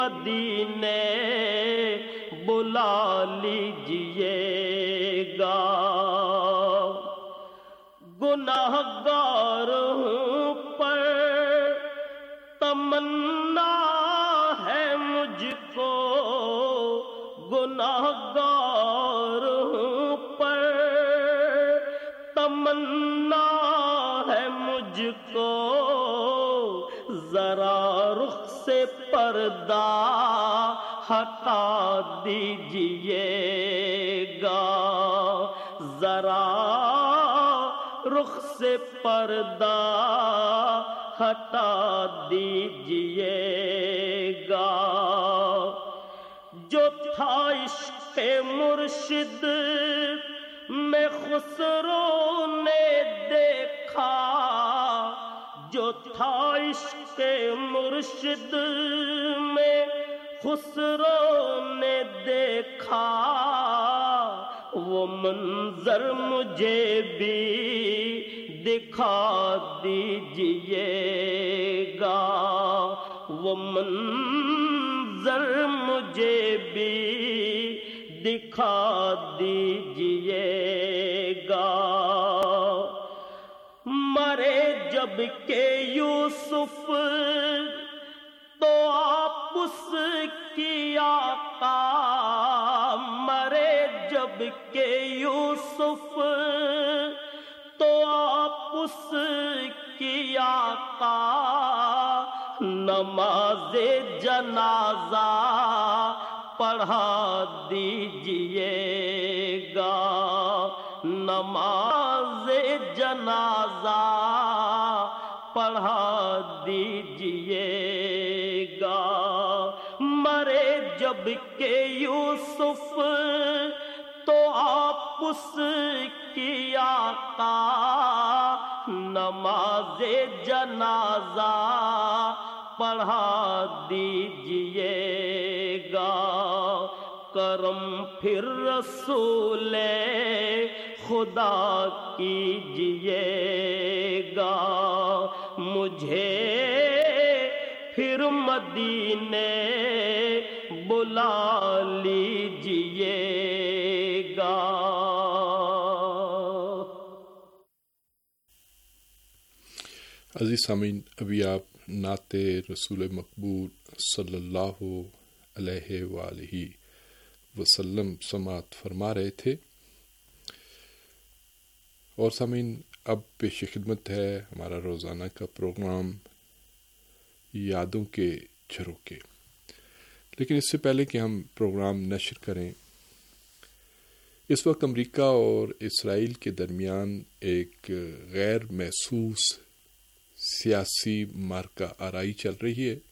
مدینے بلا لیجئے گا، گناہگار ہوں پر تمنا ہے مجھ کو، گناہگار ہوں پر تمنا ہے مجھ کو، ذرا رخ سے پردہ ہٹا دیجئے گا، ذرا رخ سے پردہ ہٹا دیجئے گا۔ جو تھا عشق مرشد میں خسرو نے دیکھا، جو تھا عشق مرشد میں خسرو نے دیکھا، وہ منظر مجھے بھی دکھا دیجئے گا، وہ منظر مجھے بھی دکھا دیجئے گا۔ مرے جب کہ یوسف تو آپ اس کی آقا، مرے جب کہ یوسف تو آپ اس کی آقا، نماز جنازہ پڑھا دیجئے گا، نماز جنازہ پڑھا دیجئے گا۔ مرے جب کہ یوسف تو آپ اس کی آقا، نماز جنازہ پڑھا دیجئے گا۔ کرم پھر رسول خدا کیجئے گا، مجھے پھر مدینے بلا لیجئے گا۔ عزیز سامعین، ابھی آپ نعت رسول مقبول صلی اللہ علیہ وآلہ وسلم سماعت فرما رہے تھے، اور سامعین اب پیش خدمت ہے ہمارا روزانہ کا پروگرام یادوں کے جھروکے۔ لیکن اس سے پہلے کہ ہم پروگرام نشر کریں، اس وقت امریکہ اور اسرائیل کے درمیان ایک غیر محسوس سیاسی معرکہ آرائی چل رہی ہے۔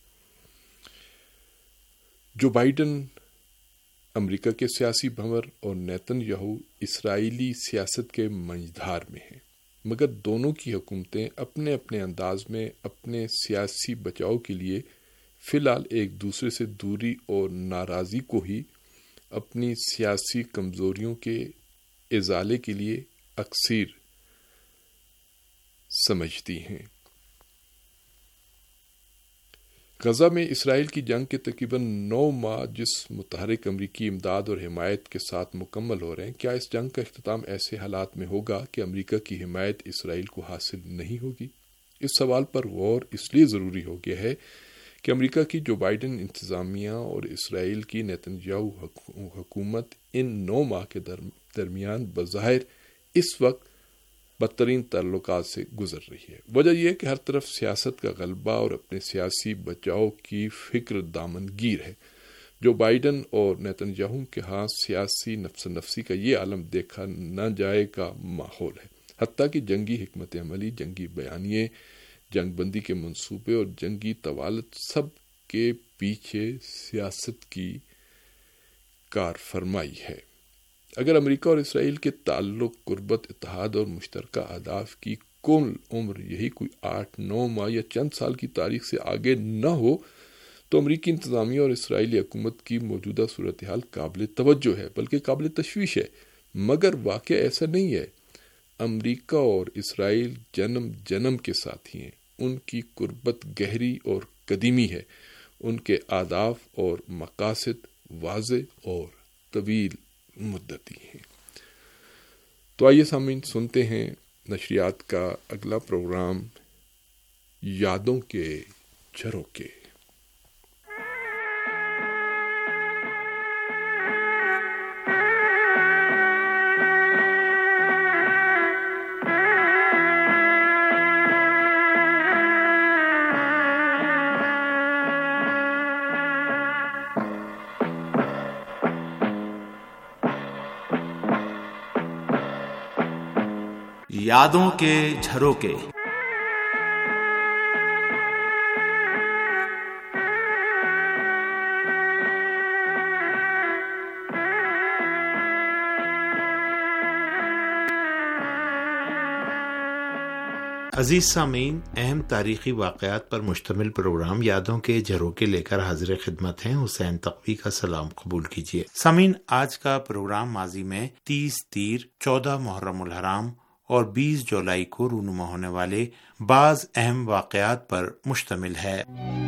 جو بائیڈن امریکہ کے سیاسی بھنور اور نیتن یاہو اسرائیلی سیاست کے منجدھار میں ہیں، مگر دونوں کی حکومتیں اپنے اپنے انداز میں اپنے سیاسی بچاؤ کے لیے فی الحال ایک دوسرے سے دوری اور ناراضی کو ہی اپنی سیاسی کمزوریوں کے ازالے کے لیے اکثیر سمجھتی ہیں۔ غزہ میں اسرائیل کی جنگ کے تقریباً 9 ماہ جس متحرک امریکی امداد اور حمایت کے ساتھ مکمل ہو رہے ہیں، کیا اس جنگ کا اختتام ایسے حالات میں ہوگا کہ امریکہ کی حمایت اسرائیل کو حاصل نہیں ہوگی؟ اس سوال پر غور اس لیے ضروری ہو گیا ہے کہ امریکہ کی جو بائیڈن انتظامیہ اور اسرائیل کی نیتن یاہو حکومت ان 9 ماہ کے درمیان بظاہر اس وقت بدترین تعلقات سے گزر رہی ہے۔ وجہ یہ ہے کہ ہر طرف سیاست کا غلبہ اور اپنے سیاسی بچاؤ کی فکر دامن گیر ہے۔ جو بائیڈن اور نیتن یاہو کے ہاں سیاسی نفس نفسی کا یہ عالم دیکھا نہ جائے کا ماحول ہے، حتیٰ کہ جنگی حکمت عملی، جنگی بیانیے، جنگ بندی کے منصوبے اور جنگی طوالت سب کے پیچھے سیاست کی کار فرمائی ہے۔ اگر امریکہ اور اسرائیل کے تعلق، قربت، اتحاد اور مشترکہ اہداف کی کل عمر یہی کوئی 8-9 ماہ یا چند سال کی تاریخ سے آگے نہ ہو تو امریکی انتظامیہ اور اسرائیلی حکومت کی موجودہ صورتحال قابل توجہ ہے، بلکہ قابل تشویش ہے۔ مگر واقعہ ایسا نہیں ہے۔ امریکہ اور اسرائیل جنم جنم کے ساتھی ہیں، ان کی قربت گہری اور قدیمی ہے، ان کے اہداف اور مقاصد واضح اور طویل مدتی ہیں۔ تو آئیے سامعین سنتے ہیں نشریات کا اگلا پروگرام یادوں کے جھروکے۔ یادوں کے جھروکے۔ عزیز سامعین، اہم تاریخی واقعات پر مشتمل پروگرام یادوں کے جھروکے لے کر حاضر خدمت ہیں۔ حسین تقوی کا سلام قبول کیجیے۔ سامعین، آج کا پروگرام ماضی میں 30 تیر، 14 محرم الحرام اور 20 جولائی کو رونما ہونے والے بعض اہم واقعات پر مشتمل ہے۔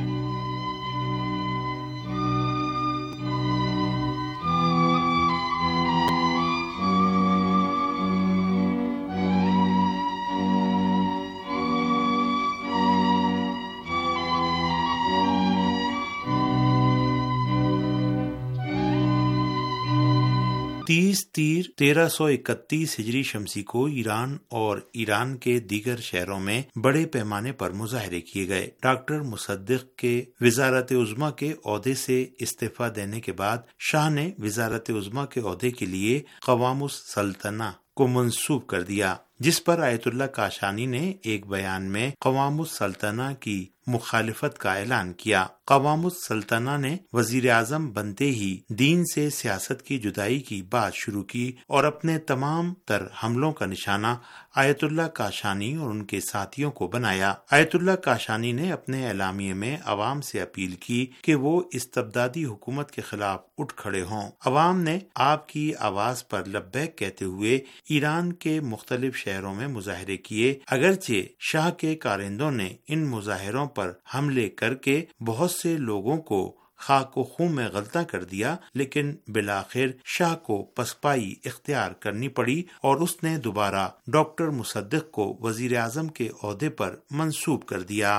تیر 1331 ہجری شمسی کو ایران اور ایران کے دیگر شہروں میں بڑے پیمانے پر مظاہرے کیے گئے۔ ڈاکٹر مصدق کے وزارت عظمیٰ کے عہدے سے استعفیٰ دینے کے بعد شاہ نے وزارت عظمیٰ کے عہدے کے لیے قوام السلطنہ کو منسوب کر دیا، جس پر آیت اللہ کاشانی نے ایک بیان میں قوام السلطنہ کی مخالفت کا اعلان کیا۔ قوام السلطنہ نے وزیر اعظم بنتے ہی دین سے سیاست کی جدائی کی بات شروع کی اور اپنے تمام تر حملوں کا نشانہ آیت اللہ کاشانی اور ان کے ساتھیوں کو بنایا۔ آیت اللہ کاشانی نے اپنے اعلامیے میں عوام سے اپیل کی کہ وہ استبدادی حکومت کے خلاف اٹھ کھڑے ہوں۔ عوام نے آپ کی آواز پر لبیک کہتے ہوئے ایران کے مختلف شہروں میں مظاہرے کیے۔ اگرچہ شاہ کے کارندوں نے ان مظاہروں پر حملے کر کے بہت سے لوگوں کو خاک و خون میں غلطہ کر دیا، لیکن بالآخر شاہ کو پسپائی اختیار کرنی پڑی اور اس نے دوبارہ ڈاکٹر مصدق کو وزیر اعظم کے عہدے پر منصوب کر دیا۔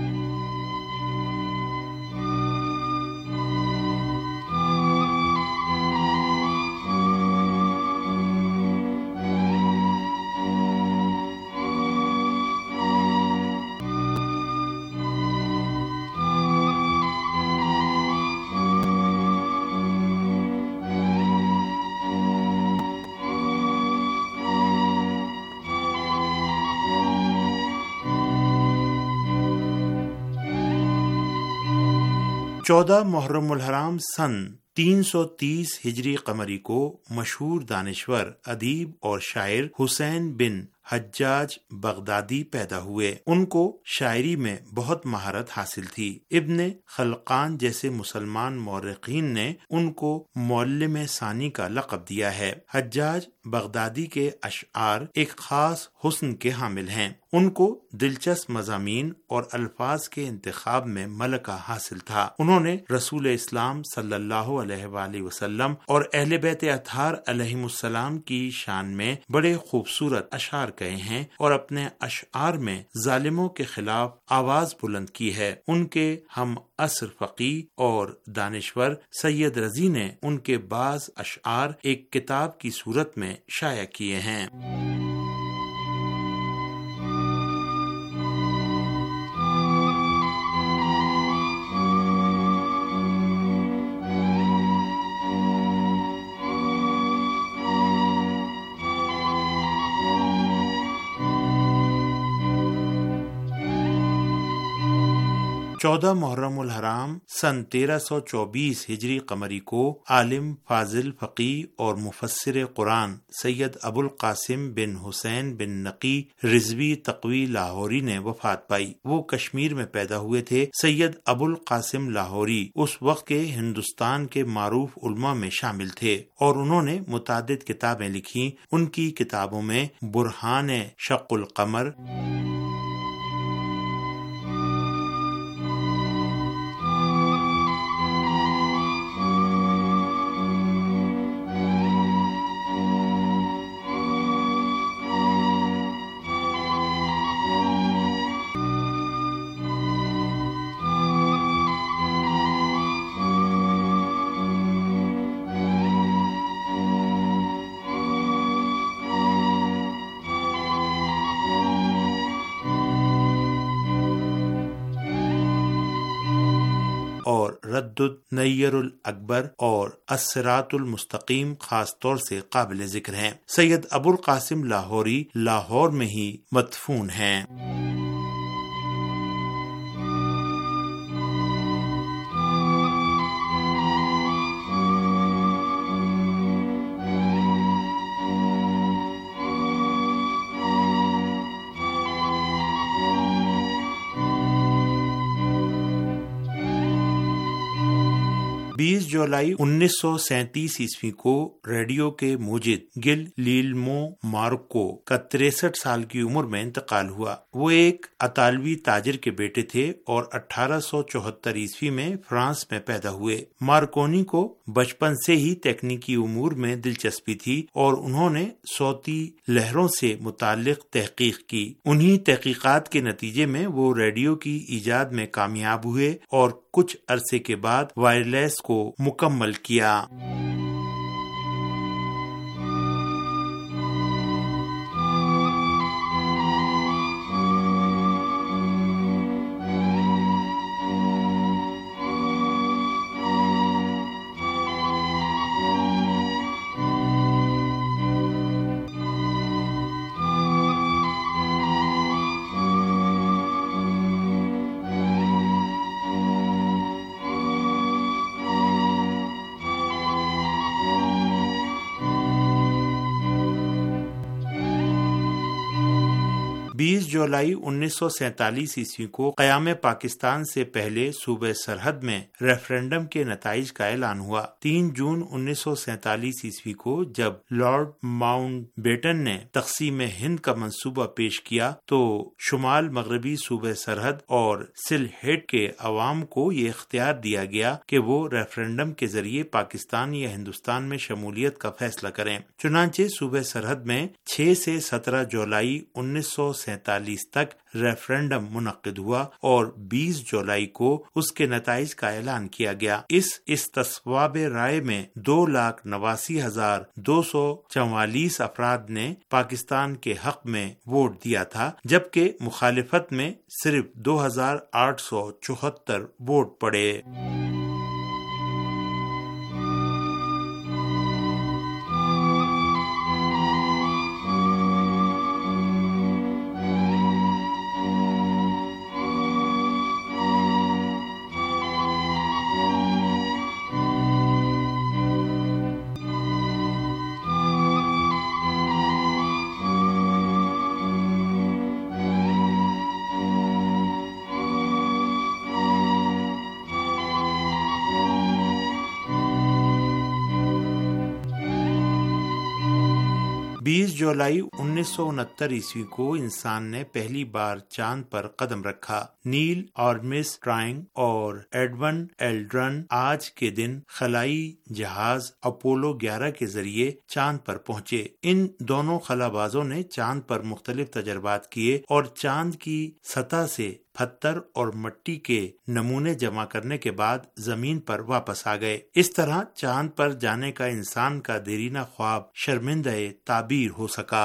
چودہ محرم الحرام سن 330 ہجری قمری کو مشہور دانشور، ادیب اور شاعر حسین بن حجاج بغدادی پیدا ہوئے۔ ان کو شاعری میں بہت مہارت حاصل تھی۔ ابن خلقان جیسے مسلمان مورخین نے ان کو معلم ثانی کا لقب دیا ہے۔ حجاج بغدادی کے اشعار ایک خاص حسن کے حامل ہیں۔ ان کو دلچسپ مضامین اور الفاظ کے انتخاب میں ملکہ حاصل تھا۔ انہوں نے رسول اسلام صلی اللہ علیہ وآلہ وسلم اور اہل بیت اطہار علیہم السلام کی شان میں بڑے خوبصورت اشعار کہے ہیں اور اپنے اشعار میں ظالموں کے خلاف آواز بلند کی ہے۔ ان کے ہم عصر فقیہ اور دانشور سید رضی نے ان کے بعض اشعار ایک کتاب کی صورت میں شائع کیے ہیں۔ چودہ محرم الحرام سن 1324 ہجری قمری کو عالم، فاضل، فقیہ اور مفسر قرآن سید ابو القاسم بن حسین بن نقی رضوی تقوی لاہوری نے وفات پائی۔ وہ کشمیر میں پیدا ہوئے تھے۔ سید ابو القاسم لاہوری اس وقت کے ہندوستان کے معروف علماء میں شامل تھے اور انہوں نے متعدد کتابیں لکھی۔ ان کی کتابوں میں برہان شق القمر، تردد، نیر الاکبر اور الصراط المستقیم خاص طور سے قابل ذکر ہیں۔ سید ابو القاسم لاہوری لاہور میں ہی مدفون ہیں۔ جولائی 1937 عیسوی کو ریڈیو کے موجد گل لیلمو مارکو کا 63 سال کی عمر میں انتقال ہوا۔ وہ ایک اطالوی تاجر کے بیٹے تھے اور 1874 عیسوی میں فرانس میں پیدا ہوئے۔ مارکونی کو بچپن سے ہی تکنیکی امور میں دلچسپی تھی اور انہوں نے صوتی لہروں سے متعلق تحقیق کی۔ انہی تحقیقات کے نتیجے میں وہ ریڈیو کی ایجاد میں کامیاب ہوئے اور کچھ عرصے کے بعد وائرلیس کو مکمل کیا۔ جولائی 1947 عیسوی کو قیام پاکستان سے پہلے صوبہ سرحد میں ریفرنڈم کے نتائج کا اعلان ہوا۔ 3 جون 1947 عیسوی کو جب لارڈ ماؤنٹ بیٹن نے تقسیم ہند کا منصوبہ پیش کیا تو شمال مغربی صوبہ سرحد اور سلہٹ کے عوام کو یہ اختیار دیا گیا کہ وہ ریفرنڈم کے ذریعے پاکستان یا ہندوستان میں شمولیت کا فیصلہ کریں۔ چنانچہ صوبہ سرحد میں 6 سے 17 جولائی 1947 تک ریفرنڈم منعقد ہوا اور 20 جولائی کو اس کے نتائج کا اعلان کیا گیا۔ اس استصواب رائے میں 2,89,244 افراد نے پاکستان کے حق میں ووٹ دیا تھا، جبکہ مخالفت میں صرف 2,874 ووٹ پڑے۔ 20 جولائی 1969 عیسوی کو انسان نے پہلی بار چاند پر قدم رکھا۔ نیل آرمسٹرانگ اور ایڈون ایلڈرن آج کے دن خلائی جہاز اپولو 11 کے ذریعے چاند پر پہنچے۔ ان دونوں خلابازوں نے چاند پر مختلف تجربات کیے اور چاند کی سطح سے پتھر اور مٹی کے نمونے جمع کرنے کے بعد زمین پر واپس آ گئے۔ اس طرح چاند پر جانے کا انسان کا دیرینہ خواب شرمندہ تعبیر ہو سکا۔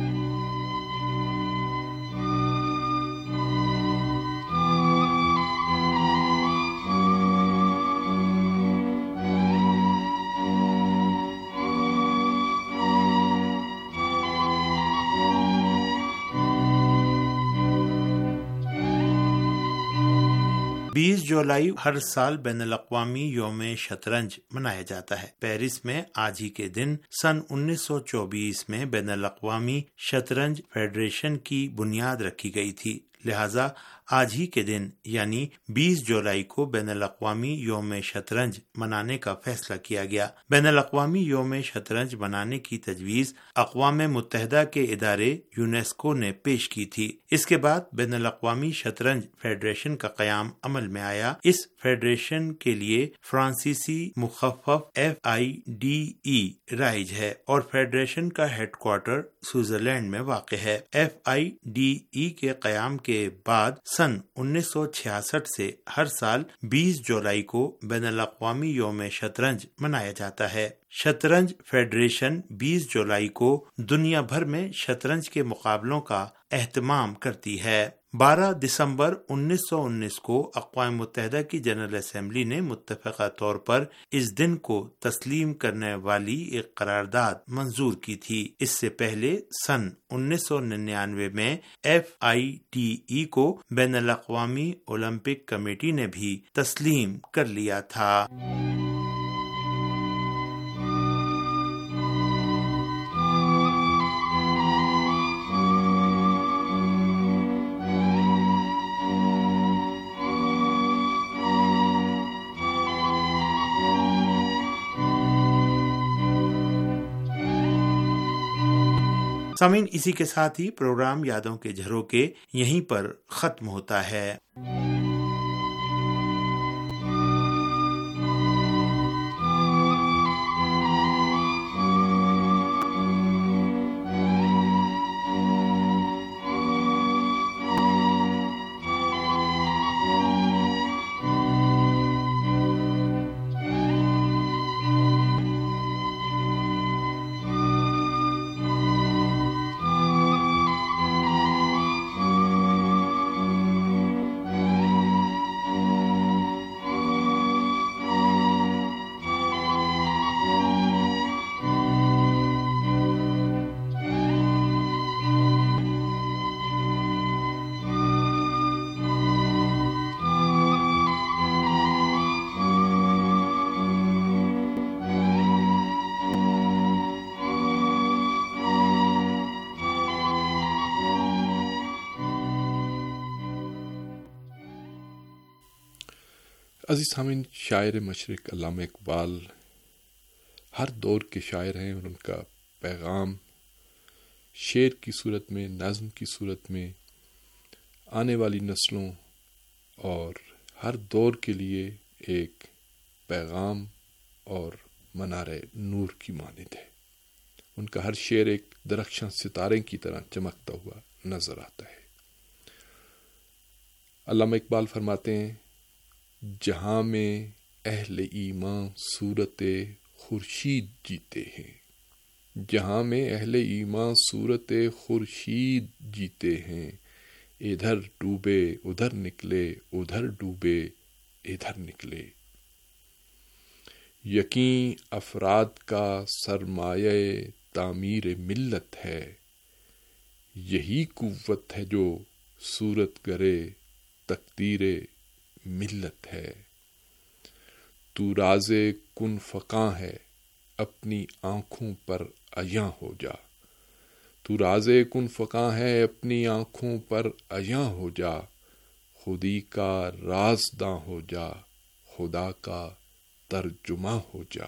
جولائی ہر سال بین الاقوامی یوم شطرنج منایا جاتا ہے۔ پیرس میں آج ہی کے دن سن 1924 میں بین الاقوامی شطرنج فیڈریشن کی بنیاد رکھی گئی تھی، لہذا آج ہی کے دن یعنی 20 جولائی کو بین الاقوامی یوم شطرنج منانے کا فیصلہ کیا گیا۔ بین الاقوامی یوم شطرنج منانے کی تجویز اقوام متحدہ کے ادارے یونیسکو نے پیش کی تھی۔ اس کے بعد بین الاقوامی شطرنج فیڈریشن کا قیام عمل میں آیا۔ اس فیڈریشن کے لیے فرانسیسی مخفف FIDE رائج ہے اور فیڈریشن کا ہیڈ کوارٹر سوئٹزرلینڈ میں واقع ہے۔ FIDE کے قیام کے بعد سن 1966 سے ہر سال 20 جولائی کو بین الاقوامی یوم شطرنج منایا جاتا ہے۔ شطرنج فیڈریشن 20 جولائی کو دنیا بھر میں شطرنج کے مقابلوں کا اہتمام کرتی ہے۔ 12 دسمبر 1919 کو اقوام متحدہ کی جنرل اسمبلی نے متفقہ طور پر اس دن کو تسلیم کرنے والی ایک قرارداد منظور کی تھی۔ اس سے پہلے سن 1999 میں FIDE کو بین الاقوامی اولمپک کمیٹی نے بھی تسلیم کر لیا تھا۔ سامعین، اسی کے ساتھ ہی پروگرام یادوں کے جھروکے یہیں پر ختم ہوتا ہے۔ عزیز سامعین، شاعر مشرق علامہ اقبال ہر دور کے شاعر ہیں اور ان کا پیغام شعر کی صورت میں، نظم کی صورت میں آنے والی نسلوں اور ہر دور کے لیے ایک پیغام اور منار نور کی مانند ہے۔ ان کا ہر شعر ایک درخشاں ستارے کی طرح چمکتا ہوا نظر آتا ہے۔ علامہ اقبال فرماتے ہیں، جہاں میں اہل ایمان صورت خورشید جیتے ہیں، جہاں میں اہل ایمان صورت خورشید جیتے ہیں، ادھر ڈوبے ادھر نکلے، ادھر ڈوبے ادھر نکلے۔ یقین افراد کا سرمایہ تعمیر ملت ہے، یہی قوت ہے جو صورت گرے تقدیر ملت ہے۔ تو راز کن فقاں ہے، اپنی آنکھوں پر عیاں ہو جا، تو راز کن فقاں ہے، اپنی آنکھوں پر عیاں ہو جا، خودی کا رازداں ہو جا، خدا کا ترجمہ ہو جا۔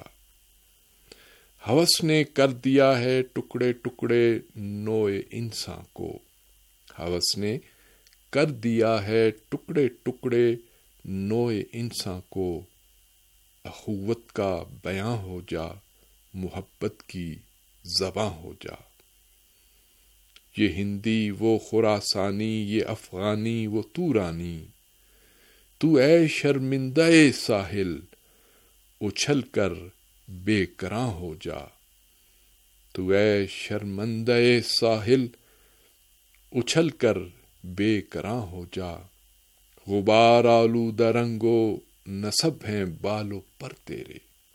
ہوس نے کر دیا ہے ٹکڑے ٹکڑے نوع انسان کو، ہوس نے کر دیا ہے ٹکڑے ٹکڑے نوع انسان کو، اخوت کا بیاں ہو جا، محبت کی زباں ہو جا۔ یہ ہندی وہ خراسانی، یہ افغانی وہ تورانی، تو اے شرمندہ ساحل اچھل کر بے کراں ہو جا، تو اے شرمندہ ساحل اچھل کر بے کراں ہو جا۔ غبار آلودہ رنگ و نسب ہیں بال و پر تیرے،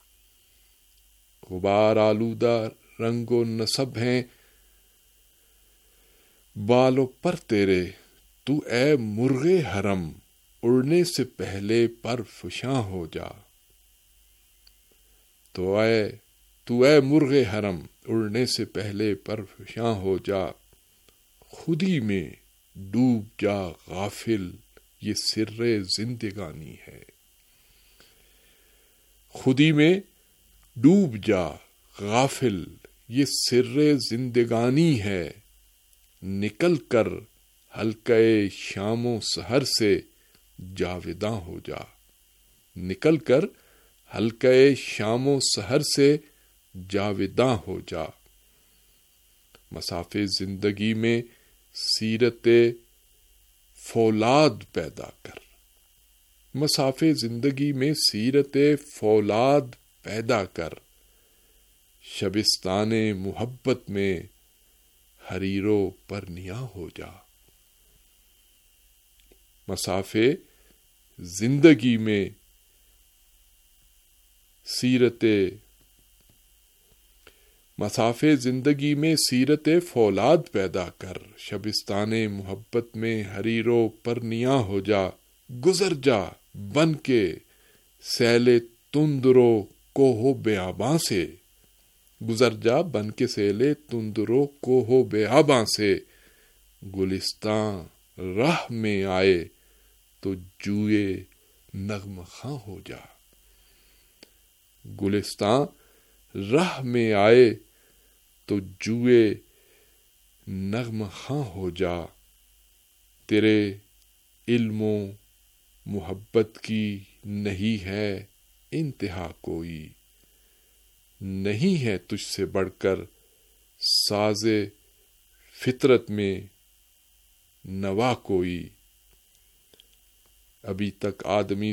غبار آلودہ رنگ و نسب ہیں بال و پر تیرے، تو اے مرغ حرم اڑنے سے پہلے پر فشاں ہو جا، تو اے مرغ حرم اڑنے سے پہلے پر فشاں ہو جا۔ خودی میں ڈوب جا غافل، یہ سر زندگانی ہے، خودی میں ڈوب جا غافل، یہ سر زندگانی ہے، نکل کر حلقہ شام و سحر سے جاویداں ہو جا، نکل کر حلقہ شام و سحر سے جاویداں ہو جا۔ مسافِ زندگی میں سیرت فولاد پیدا کر، مسافِ زندگی میں سیرت فولاد پیدا کر، شبستان محبت میں حریر و پرنیاں ہو جا۔ مسافے زندگی میں سیرت فولاد پیدا کر، شبستان محبت میں حریرو پرنیاں ہو جا، گزر جا بن کے سیل تندرو کوہو بیاباں سے، گزر جا بن کے سیل تندرو کوہو بیاباں سے، گلستان راہ میں آئے تو جوئے نغمہ خواں ہو جا، گلستان راہ میں آئے تو جوئے نغمہ خواں ہو جا، تیرے علم و محبت کی نہیں ہے انتہا کوئی، نہیں ہے تجھ سے بڑھ کر ساز فطرت میں نوا کوئی، ابھی تک آدمی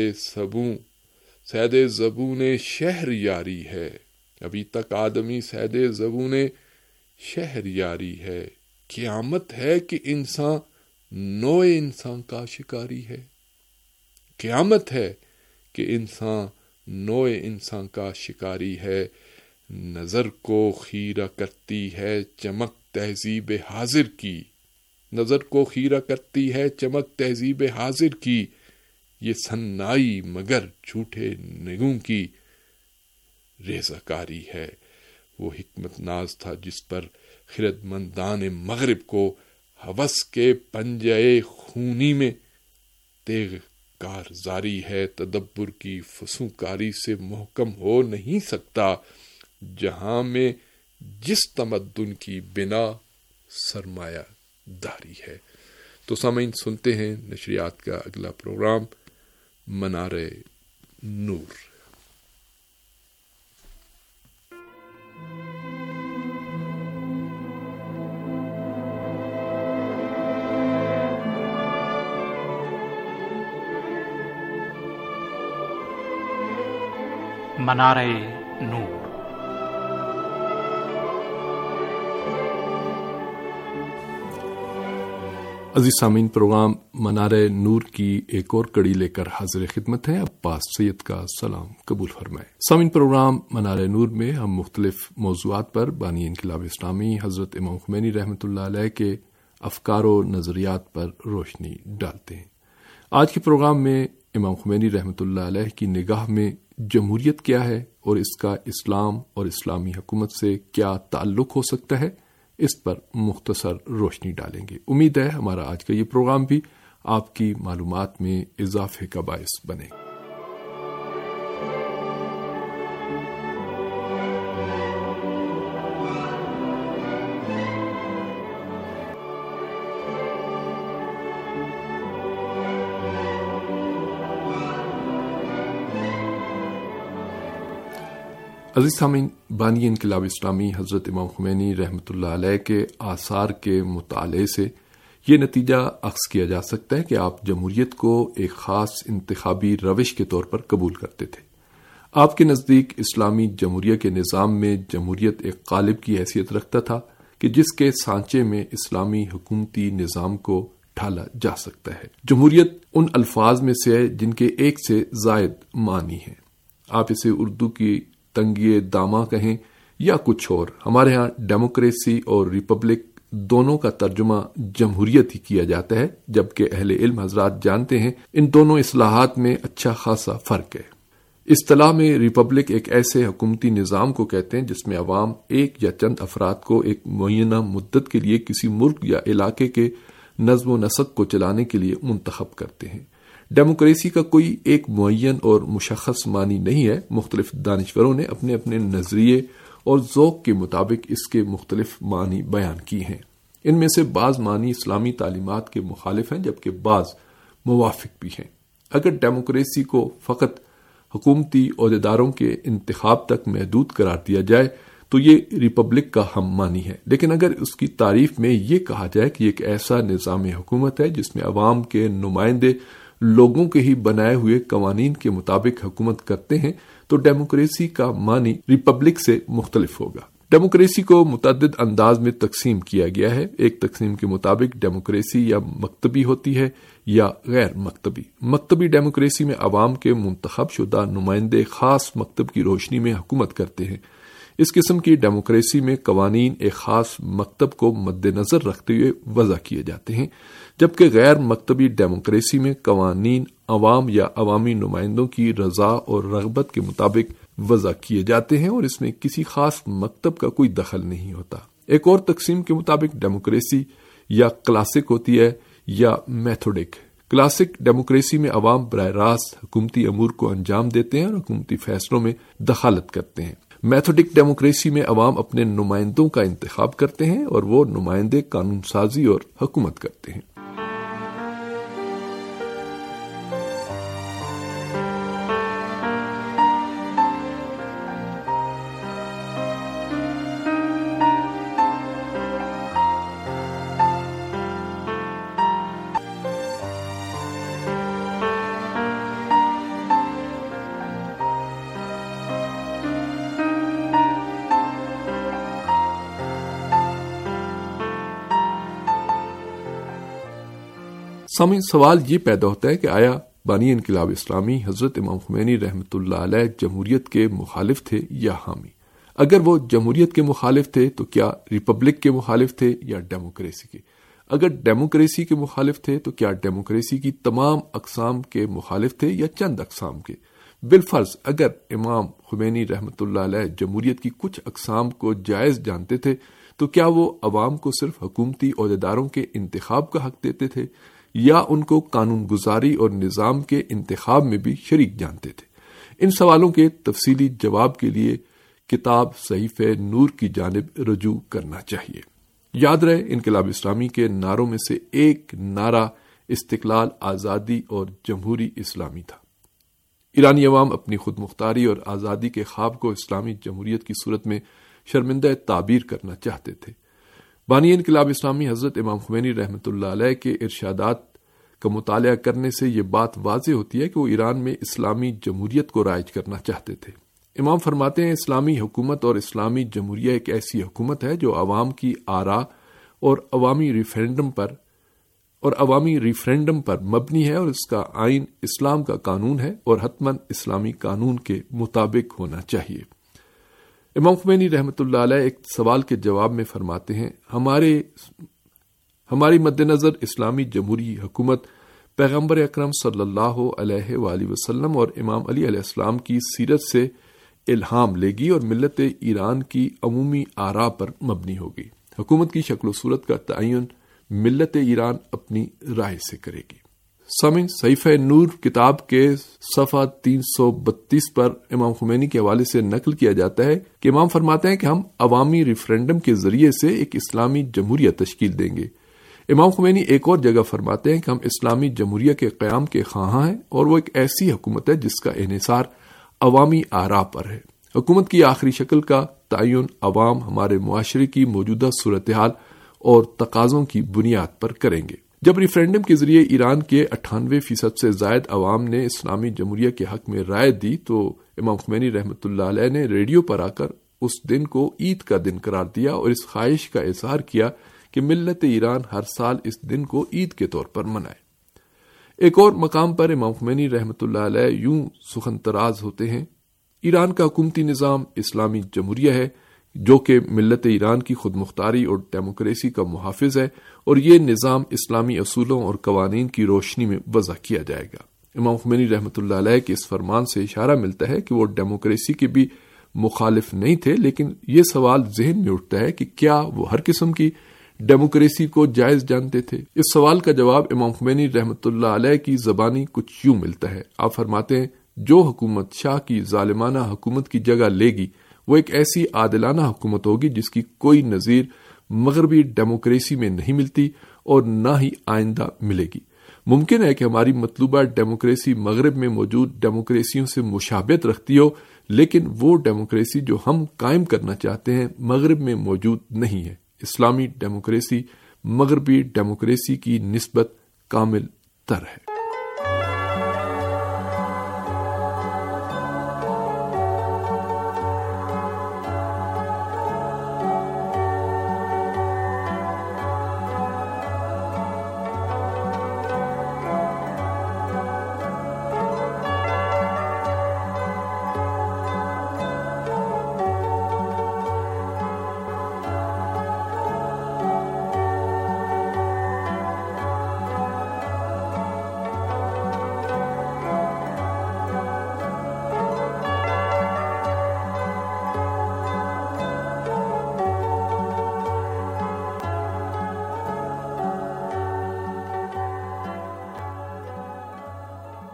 سید زبون شہر یاری ہے، ابھی تک آدمی سید زبون شہر یاری ہے، قیامت ہے کہ انسان نوع انسان کا شکاری ہے، قیامت ہے کہ انسان نوع انسان کا شکاری ہے، نظر کو خیرہ کرتی ہے چمک تہذیب حاضر کی، نظر کو خیرہ کرتی ہے چمک تہذیب حاضر کی، یہ سنائی مگر جھوٹے نگوں کی ریزہ کاری ہے۔ وہ حکمت ناز تھا جس پر خردمندان مغرب کو ہوس کے پنجے خونی میں تیغ کارزاری ہے، تدبر کی فسونکاری سے محکم ہو نہیں سکتا جہاں میں جس تمدن کی بنا سرمایہ داری ہے۔ تو سامعین، سنتے ہیں نشریات کا اگلا پروگرام منارے نور۔ منارے نور۔ عزیز سامعین، پروگرام منارے نور کی ایک اور کڑی لے کر حاضر خدمت ہے۔ عباس سید کا سلام قبول فرمائے۔ سامعین، پروگرام منارے نور میں ہم مختلف موضوعات پر بانی انقلاب اسلامی حضرت امام خمینی رحمۃ اللہ علیہ کے افکار و نظریات پر روشنی ڈالتے ہیں۔ آج کے پروگرام میں امام خمینی رحمۃ اللہ علیہ کی نگاہ میں جمہوریت کیا ہے اور اس کا اسلام اور اسلامی حکومت سے کیا تعلق ہو سکتا ہے، اس پر مختصر روشنی ڈالیں گے۔ امید ہے ہمارا آج کا یہ پروگرام بھی آپ کی معلومات میں اضافے کا باعث بنے۔ عزیز سامعین، بانی انقلاب اسلامی حضرت امام خمینی رحمۃ اللہ علیہ کے آثار کے مطالعے سے یہ نتیجہ اخذ کیا جا سکتا ہے کہ آپ جمہوریت کو ایک خاص انتخابی روش کے طور پر قبول کرتے تھے۔ آپ کے نزدیک اسلامی جمہوریہ کے نظام میں جمہوریت ایک قالب کی حیثیت رکھتا تھا کہ جس کے سانچے میں اسلامی حکومتی نظام کو ڈھالا جا سکتا ہے۔ جمہوریت ان الفاظ میں سے ہے جن کے ایک سے زائد معنی ہیں۔ آپ اسے اردو کی تنگی داماں کہیں یا کچھ اور، ہمارے ہاں ڈیموکریسی اور ریپبلک دونوں کا ترجمہ جمہوریت ہی کیا جاتا ہے، جبکہ اہل علم حضرات جانتے ہیں ان دونوں اصطلاحات میں اچھا خاصا فرق ہے۔ اصطلاح میں ریپبلک ایک ایسے حکومتی نظام کو کہتے ہیں جس میں عوام ایک یا چند افراد کو ایک معینہ مدت کے لیے کسی ملک یا علاقے کے نظم و نسق کو چلانے کے لیے منتخب کرتے ہیں۔ ڈیموکریسی کا کوئی ایک معین اور مشخص معنی نہیں ہے، مختلف دانشوروں نے اپنے اپنے نظریے اور ذوق کے مطابق اس کے مختلف معنی بیان کی ہیں۔ ان میں سے بعض معنی اسلامی تعلیمات کے مخالف ہیں جبکہ بعض موافق بھی ہیں۔ اگر ڈیموکریسی کو فقط حکومتی عہدیداروں کے انتخاب تک محدود قرار دیا جائے تو یہ ریپبلک کا ہم معنی ہے، لیکن اگر اس کی تعریف میں یہ کہا جائے کہ یہ ایک ایسا نظام حکومت ہے جس میں عوام کے نمائندے لوگوں کے ہی بنائے ہوئے قوانین کے مطابق حکومت کرتے ہیں تو ڈیموکریسی کا معنی ریپبلک سے مختلف ہوگا۔ ڈیموکریسی کو متعدد انداز میں تقسیم کیا گیا ہے۔ ایک تقسیم کے مطابق ڈیموکریسی یا مکتبی ہوتی ہے یا غیر مکتبی۔ مکتبی ڈیموکریسی میں عوام کے منتخب شدہ نمائندے خاص مکتب کی روشنی میں حکومت کرتے ہیں۔ اس قسم کی ڈیموکریسی میں قوانین ایک خاص مکتب کو مد نظر رکھتے ہوئے وضع کیے جاتے ہیں، جبکہ غیر مکتبی ڈیموکریسی میں قوانین عوام یا عوامی نمائندوں کی رضا اور رغبت کے مطابق وضع کیے جاتے ہیں اور اس میں کسی خاص مکتب کا کوئی دخل نہیں ہوتا۔ ایک اور تقسیم کے مطابق ڈیموکریسی یا کلاسک ہوتی ہے یا میتھوڈک۔ کلاسک ڈیموکریسی میں عوام براہ راست حکومتی امور کو انجام دیتے ہیں اور حکومتی فیصلوں میں دخالت کرتے ہیں۔ میتھوڈک ڈیموکریسی میں عوام اپنے نمائندوں کا انتخاب کرتے ہیں اور وہ نمائندے قانون سازی اور حکومت کرتے ہیں۔ سامعین، سوال یہ پیدا ہوتا ہے کہ آیا بانی انقلاب اسلامی حضرت امام خمینی رحمۃ اللہ علیہ جمہوریت کے مخالف تھے یا حامی؟ اگر وہ جمہوریت کے مخالف تھے تو کیا ریپبلک کے مخالف تھے یا ڈیموکریسی کے؟ اگر ڈیموکریسی کے مخالف تھے تو کیا ڈیموکریسی کی تمام اقسام کے مخالف تھے یا چند اقسام کے؟ بالفرض اگر امام خمینی رحمۃ اللہ علیہ جمہوریت کی کچھ اقسام کو جائز جانتے تھے تو کیا وہ عوام کو صرف حکومتی عہدیداروں کے انتخاب کا حق دیتے تھے یا ان کو قانون گزاری اور نظام کے انتخاب میں بھی شریک جانتے تھے؟ ان سوالوں کے تفصیلی جواب کے لیے کتاب صحیفہ نور کی جانب رجوع کرنا چاہیے۔ یاد رہے، انقلاب اسلامی کے نعروں میں سے ایک نعرہ استقلال، آزادی اور جمہوری اسلامی تھا۔ ایرانی عوام اپنی خود مختاری اور آزادی کے خواب کو اسلامی جمہوریت کی صورت میں شرمندہ تعبیر کرنا چاہتے تھے۔ بانی انقلاب اسلامی حضرت امام خمینی رحمۃ اللہ علیہ کے ارشادات کا مطالعہ کرنے سے یہ بات واضح ہوتی ہے کہ وہ ایران میں اسلامی جمہوریت کو رائج کرنا چاہتے تھے۔ امام فرماتے ہیں، اسلامی حکومت اور اسلامی جمہوریہ ایک ایسی حکومت ہے جو عوام کی آراء اور عوامی ریفرینڈم پر مبنی ہے اور اس کا آئین اسلام کا قانون ہے اور حتماً اسلامی قانون کے مطابق ہونا چاہیے۔ امام خمینی رحمۃ اللہ علیہ ایک سوال کے جواب میں فرماتے ہیں، ہماری مد نظر اسلامی جمہوری حکومت پیغمبر اکرم صلی اللہ علیہ وآلہ وسلم اور امام علی علیہ السلام کی سیرت سے الہام لے گی اور ملت ایران کی عمومی آراء پر مبنی ہوگی۔ حکومت کی شکل و صورت کا تعین ملت ایران اپنی رائے سے کرے گی۔ سامعین، صحیفہ نور کتاب کے صفحہ 332 پر امام خمینی کے حوالے سے نقل کیا جاتا ہے کہ امام فرماتے ہیں کہ ہم عوامی ریفرینڈم کے ذریعے سے ایک اسلامی جمہوریہ تشکیل دیں گے۔ امام خمینی ایک اور جگہ فرماتے ہیں کہ ہم اسلامی جمہوریہ کے قیام کے خواہاں ہیں اور وہ ایک ایسی حکومت ہے جس کا انحصار عوامی آراء پر ہے۔ حکومت کی آخری شکل کا تعین عوام ہمارے معاشرے کی موجودہ صورتحال اور تقاضوں کی بنیاد پر کریں گے۔ جب ریفرینڈم کے ذریعے ایران کے 98% سے زائد عوام نے اسلامی جمہوریہ کے حق میں رائے دی تو امام خمینی رحمۃ اللہ علیہ نے ریڈیو پر آ کر اس دن کو عید کا دن قرار دیا اور اس خواہش کا اظہار کیا کہ ملت ایران ہر سال اس دن کو عید کے طور پر منائے۔ ایک اور مقام پر امام خمینی رحمۃ اللہ علیہ یوں سخن طراز ہوتے ہیں، ایران کا حکومتی نظام اسلامی جمہوریہ ہے جو کہ ملت ایران کی خود مختاری اور ڈیموکریسی کا محافظ ہے اور یہ نظام اسلامی اصولوں اور قوانین کی روشنی میں وضع کیا جائے گا۔ امام خمینی رحمۃ اللہ علیہ کے اس فرمان سے اشارہ ملتا ہے کہ وہ ڈیموکریسی کے بھی مخالف نہیں تھے، لیکن یہ سوال ذہن میں اٹھتا ہے کہ کیا وہ ہر قسم کی ڈیموکریسی کو جائز جانتے تھے؟ اس سوال کا جواب امام خمینی رحمۃ اللہ علیہ کی زبانی کچھ یوں ملتا ہے۔ آپ فرماتے ہیں، جو حکومت شاہ کی ظالمانہ حکومت کی جگہ لے گی وہ ایک ایسی عادلانہ حکومت ہوگی جس کی کوئی نظیر مغربی ڈیموکریسی میں نہیں ملتی اور نہ ہی آئندہ ملے گی۔ ممکن ہے کہ ہماری مطلوبہ ڈیموکریسی مغرب میں موجود ڈیموکریسیوں سے مشابہت رکھتی ہو، لیکن وہ ڈیموکریسی جو ہم قائم کرنا چاہتے ہیں مغرب میں موجود نہیں ہے۔ اسلامی ڈیموکریسی مغربی ڈیموکریسی کی نسبت کامل تر ہے۔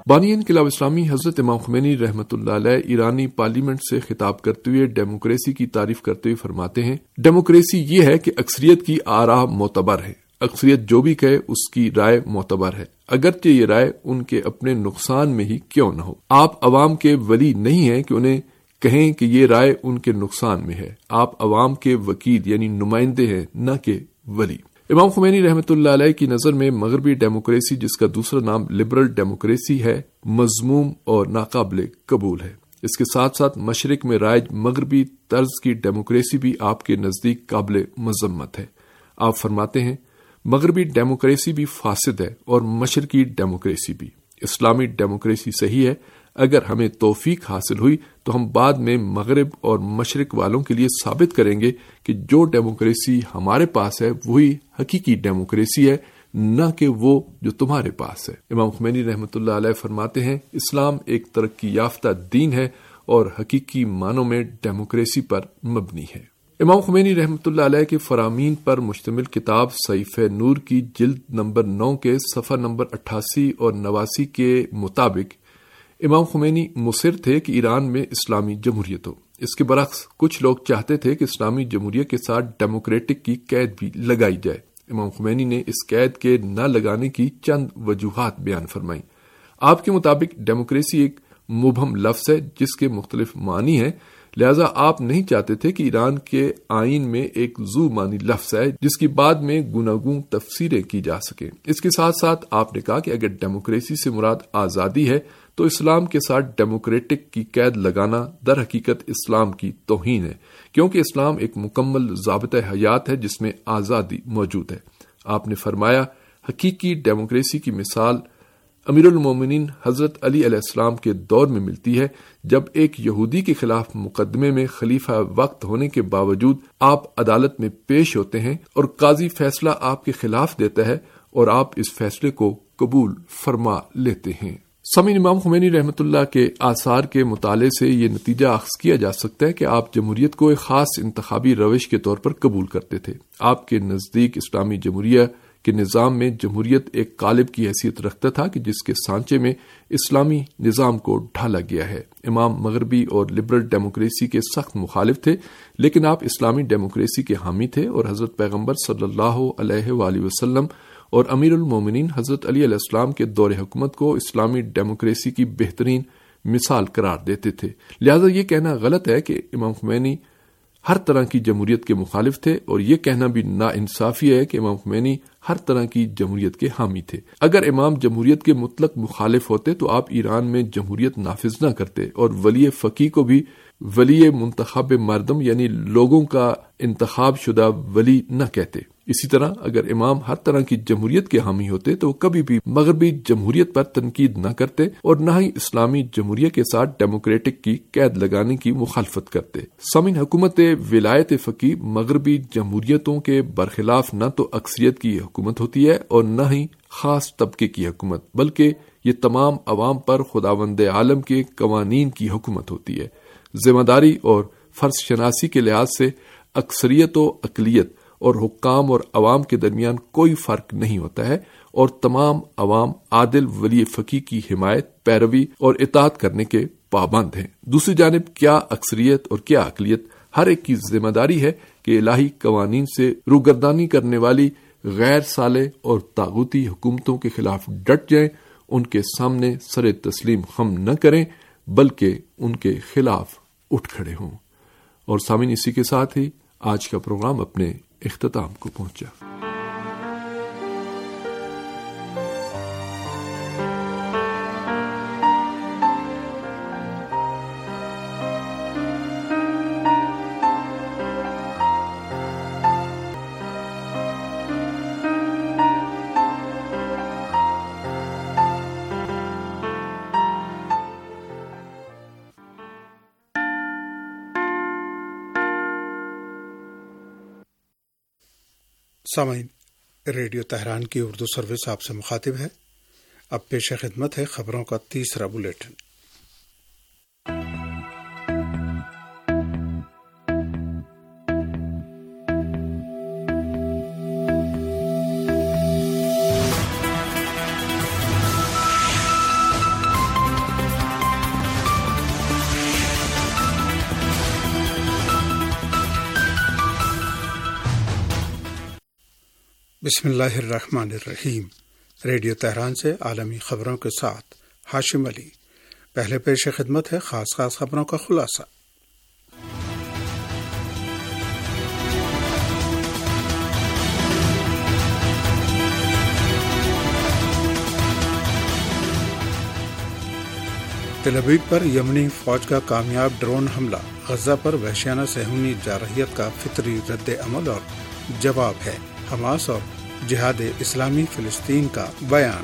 بانی انقلاب اسلامی حضرت امام خمینی رحمۃ اللہ علیہ ایرانی پارلیمنٹ سے خطاب کرتے ہوئے ڈیموکریسی کی تعریف کرتے ہوئے فرماتے ہیں، ڈیموکریسی یہ ہے کہ اکثریت کی آراء معتبر ہے، اکثریت جو بھی کہے اس کی رائے معتبر ہے، اگرچہ یہ رائے ان کے اپنے نقصان میں ہی کیوں نہ ہو۔ آپ عوام کے ولی نہیں ہیں کہ انہیں کہیں کہ یہ رائے ان کے نقصان میں ہے، آپ عوام کے وکیل یعنی نمائندے ہیں، نہ کہ ولی۔ امام خمینی رحمۃ اللہ علیہ کی نظر میں مغربی ڈیموکریسی، جس کا دوسرا نام لبرل ڈیموکریسی ہے، مذموم اور ناقابل قبول ہے۔ اس کے ساتھ ساتھ مشرق میں رائج مغربی طرز کی ڈیموکریسی بھی آپ کے نزدیک قابل مذمت ہے۔ آپ فرماتے ہیں، مغربی ڈیموکریسی بھی فاسد ہے اور مشرقی ڈیموکریسی بھی۔ اسلامی ڈیموکریسی صحیح ہے، اگر ہمیں توفیق حاصل ہوئی تو ہم بعد میں مغرب اور مشرق والوں کے لیے ثابت کریں گے کہ جو ڈیموکریسی ہمارے پاس ہے وہی حقیقی ڈیموکریسی ہے، نہ کہ وہ جو تمہارے پاس ہے۔ امام خمینی رحمۃ اللہ علیہ فرماتے ہیں، اسلام ایک ترقی یافتہ دین ہے اور حقیقی معنوں میں ڈیموکریسی پر مبنی ہے۔ امام خمینی رحمۃ اللہ علیہ کے فرامین پر مشتمل کتاب صحیفہ نور کی جلد نمبر 9 کے صفحہ نمبر 88 اور 89 کے مطابق امام خمینی مصر تھے کہ ایران میں اسلامی جمہوریت ہو۔ اس کے برعکس کچھ لوگ چاہتے تھے کہ اسلامی جمہوریت کے ساتھ ڈیموکریٹک کی قید بھی لگائی جائے۔ امام خمینی نے اس قید کے نہ لگانے کی چند وجوہات بیان فرمائیں۔ آپ کے مطابق ڈیموکریسی ایک مبہم لفظ ہے جس کے مختلف معنی ہیں، لہذا آپ نہیں چاہتے تھے کہ ایران کے آئین میں ایک ذو معنی لفظ ہے جس کی بعد میں گوناگون تفسیریں کی جا سکیں۔ اس کے ساتھ ساتھ آپ نے کہا کہ اگر ڈیموکریسی سے مراد آزادی ہے تو اسلام کے ساتھ ڈیموکریٹک کی قید لگانا در حقیقت اسلام کی توہین ہے، کیونکہ اسلام ایک مکمل ضابطہ حیات ہے جس میں آزادی موجود ہے۔ آپ نے فرمایا، حقیقی ڈیموکریسی کی مثال امیر المومنین حضرت علی علیہ السلام کے دور میں ملتی ہے، جب ایک یہودی کے خلاف مقدمے میں خلیفہ وقت ہونے کے باوجود آپ عدالت میں پیش ہوتے ہیں اور قاضی فیصلہ آپ کے خلاف دیتا ہے اور آپ اس فیصلے کو قبول فرما لیتے ہیں۔ سامعین، امام خمینی رحمۃ اللہ کے آثار کے مطالعے سے یہ نتیجہ اخذ کیا جا سکتا ہے کہ آپ جمہوریت کو ایک خاص انتخابی روش کے طور پر قبول کرتے تھے۔ آپ کے نزدیک اسلامی جمہوریہ کے نظام میں جمہوریت ایک قالب کی حیثیت رکھتا تھا کہ جس کے سانچے میں اسلامی نظام کو ڈھالا گیا ہے۔ امام مغربی اور لبرل ڈیموکریسی کے سخت مخالف تھے، لیکن آپ اسلامی ڈیموکریسی کے حامی تھے اور حضرت پیغمبر صلی اللہ علیہ وآلہ وسلم اور امیر المومنین حضرت علی علیہ السلام کے دور حکومت کو اسلامی ڈیموکریسی کی بہترین مثال قرار دیتے تھے۔ لہذا یہ کہنا غلط ہے کہ امام خمینی ہر طرح کی جمہوریت کے مخالف تھے، اور یہ کہنا بھی ناانصافی ہے کہ امام خمینی ہر طرح کی جمہوریت کے حامی تھے۔ اگر امام جمہوریت کے مطلق مخالف ہوتے تو آپ ایران میں جمہوریت نافذ نہ کرتے اور ولی فقیہ کو بھی ولی منتخب مردم یعنی لوگوں کا انتخاب شدہ ولی نہ کہتے۔ اسی طرح اگر امام ہر طرح کی جمہوریت کے حامی ہوتے تو کبھی بھی مغربی جمہوریت پر تنقید نہ کرتے اور نہ ہی اسلامی جمہوریت کے ساتھ ڈیموکریٹک کی قید لگانے کی مخالفت کرتے۔ سامعین، حکومت ولایت فقیہ مغربی جمہوریتوں کے برخلاف نہ تو اکثریت کی حکومت ہوتی ہے اور نہ ہی خاص طبقے کی حکومت، بلکہ یہ تمام عوام پر خداوند عالم کے قوانین کی حکومت ہوتی ہے۔ ذمہ داری اور فرض شناسی کے لحاظ سے اکثریت و اقلیت اور حکام اور عوام کے درمیان کوئی فرق نہیں ہوتا ہے، اور تمام عوام عادل ولی فقیہ کی حمایت، پیروی اور اطاعت کرنے کے پابند ہیں۔ دوسری جانب کیا اکثریت اور کیا اقلیت، ہر ایک کی ذمہ داری ہے کہ الہی قوانین سے روگردانی کرنے والی غیر صالح اور طاغوتی حکومتوں کے خلاف ڈٹ جائیں، ان کے سامنے سر تسلیم خم نہ کریں بلکہ ان کے خلاف اٹھ کھڑے ہوں۔ اور سامعین، اسی کے ساتھ ہی آج کا پروگرام اپنے اختتام کو پہنچا۔ سامعین، ریڈیو تہران کی اردو سروس آپ سے مخاطب ہے۔ اب پیش خدمت ہے خبروں کا تیسرا بلیٹن۔ بسم اللہ الرحمن الرحیم۔ ریڈیو تہران سے عالمی خبروں کے ساتھ ہاشم علی۔ پہلے پیش خدمت ہے خاص خبروں کا خلاصہ۔ تل ابیب پر یمنی فوج کا کامیاب ڈرون حملہ غزہ پر وحشیانہ صہیونی جارحیت کا فطری رد عمل اور جواب ہے، حماس اور جہاد اسلامی فلسطین کا بیان۔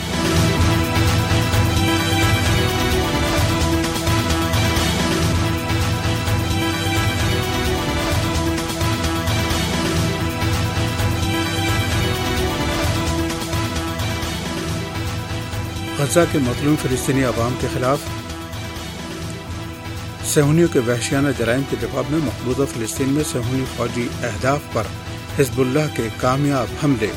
غزہ کے مظلوم فلسطینی عوام کے خلاف صہیونیوں کے وحشیانہ جرائم کے جواب میں مقبوضہ فلسطین میں صہیونی فوجی اہداف پر حزب اللہ کے کامیاب حملے۔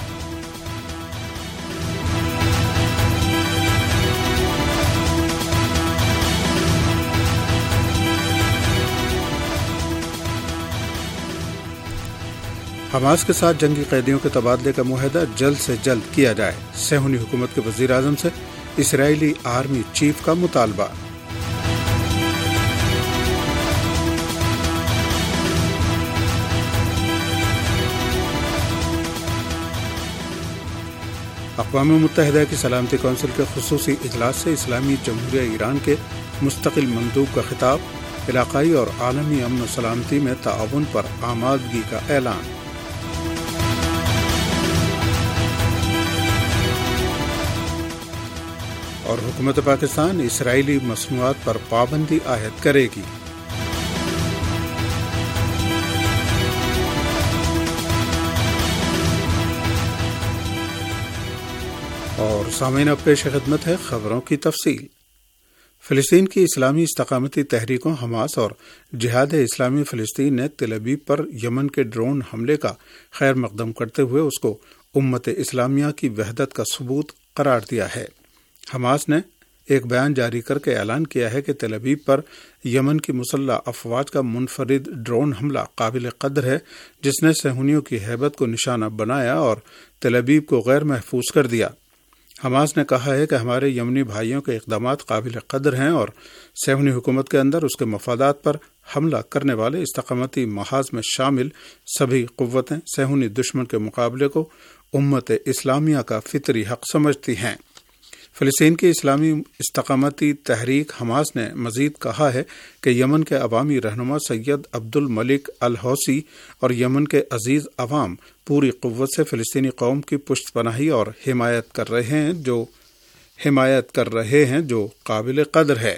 حماس کے ساتھ جنگی قیدیوں کے تبادلے کا معاہدہ جلد سے جلد کیا جائے، صہیونی حکومت کے وزیر اعظم سے اسرائیلی آرمی چیف کا مطالبہ۔ اقوام متحدہ کی سلامتی کونسل کے خصوصی اجلاس سے اسلامی جمہوریہ ایران کے مستقل مندوب کا خطاب، علاقائی اور عالمی امن و سلامتی میں تعاون پر آمادگی کا اعلان۔ اور حکومت پاکستان اسرائیلی مصنوعات پر پابندی عائد کرے گی۔ اور سامعین، اب پیش خدمت ہے خبروں کی تفصیل۔ فلسطین کی اسلامی استقامتی تحریکوں حماس اور جہاد اسلامی فلسطین نے تل ابیب پر یمن کے ڈرون حملے کا خیر مقدم کرتے ہوئے اس کو امت اسلامیہ کی وحدت کا ثبوت قرار دیا ہے۔ حماس نے ایک بیان جاری کر کے اعلان کیا ہے کہ تل ابیب پر یمن کی مسلح افواج کا منفرد ڈرون حملہ قابل قدر ہے، جس نے صہیونیوں کی ہیبت کو نشانہ بنایا اور تل ابیب کو غیر محفوظ کر دیا۔ حماس نے کہا ہے کہ ہمارے یمنی بھائیوں کے اقدامات قابل قدر ہیں اور صہیونی حکومت کے اندر اس کے مفادات پر حملہ کرنے والے استقامتی محاذ میں شامل سبھی قوتیں صہیونی دشمن کے مقابلے کو امت اسلامیہ کا فطری حق سمجھتی ہیں۔ فلسطین کی اسلامی استقامتی تحریک حماس نے مزید کہا ہے کہ یمن کے عوامی رہنما سید عبد الملک الحوثی اور یمن کے عزیز عوام پوری قوت سے فلسطینی قوم کی پشت پناہی اور حمایت کر رہے ہیں جو قابل قدر ہے۔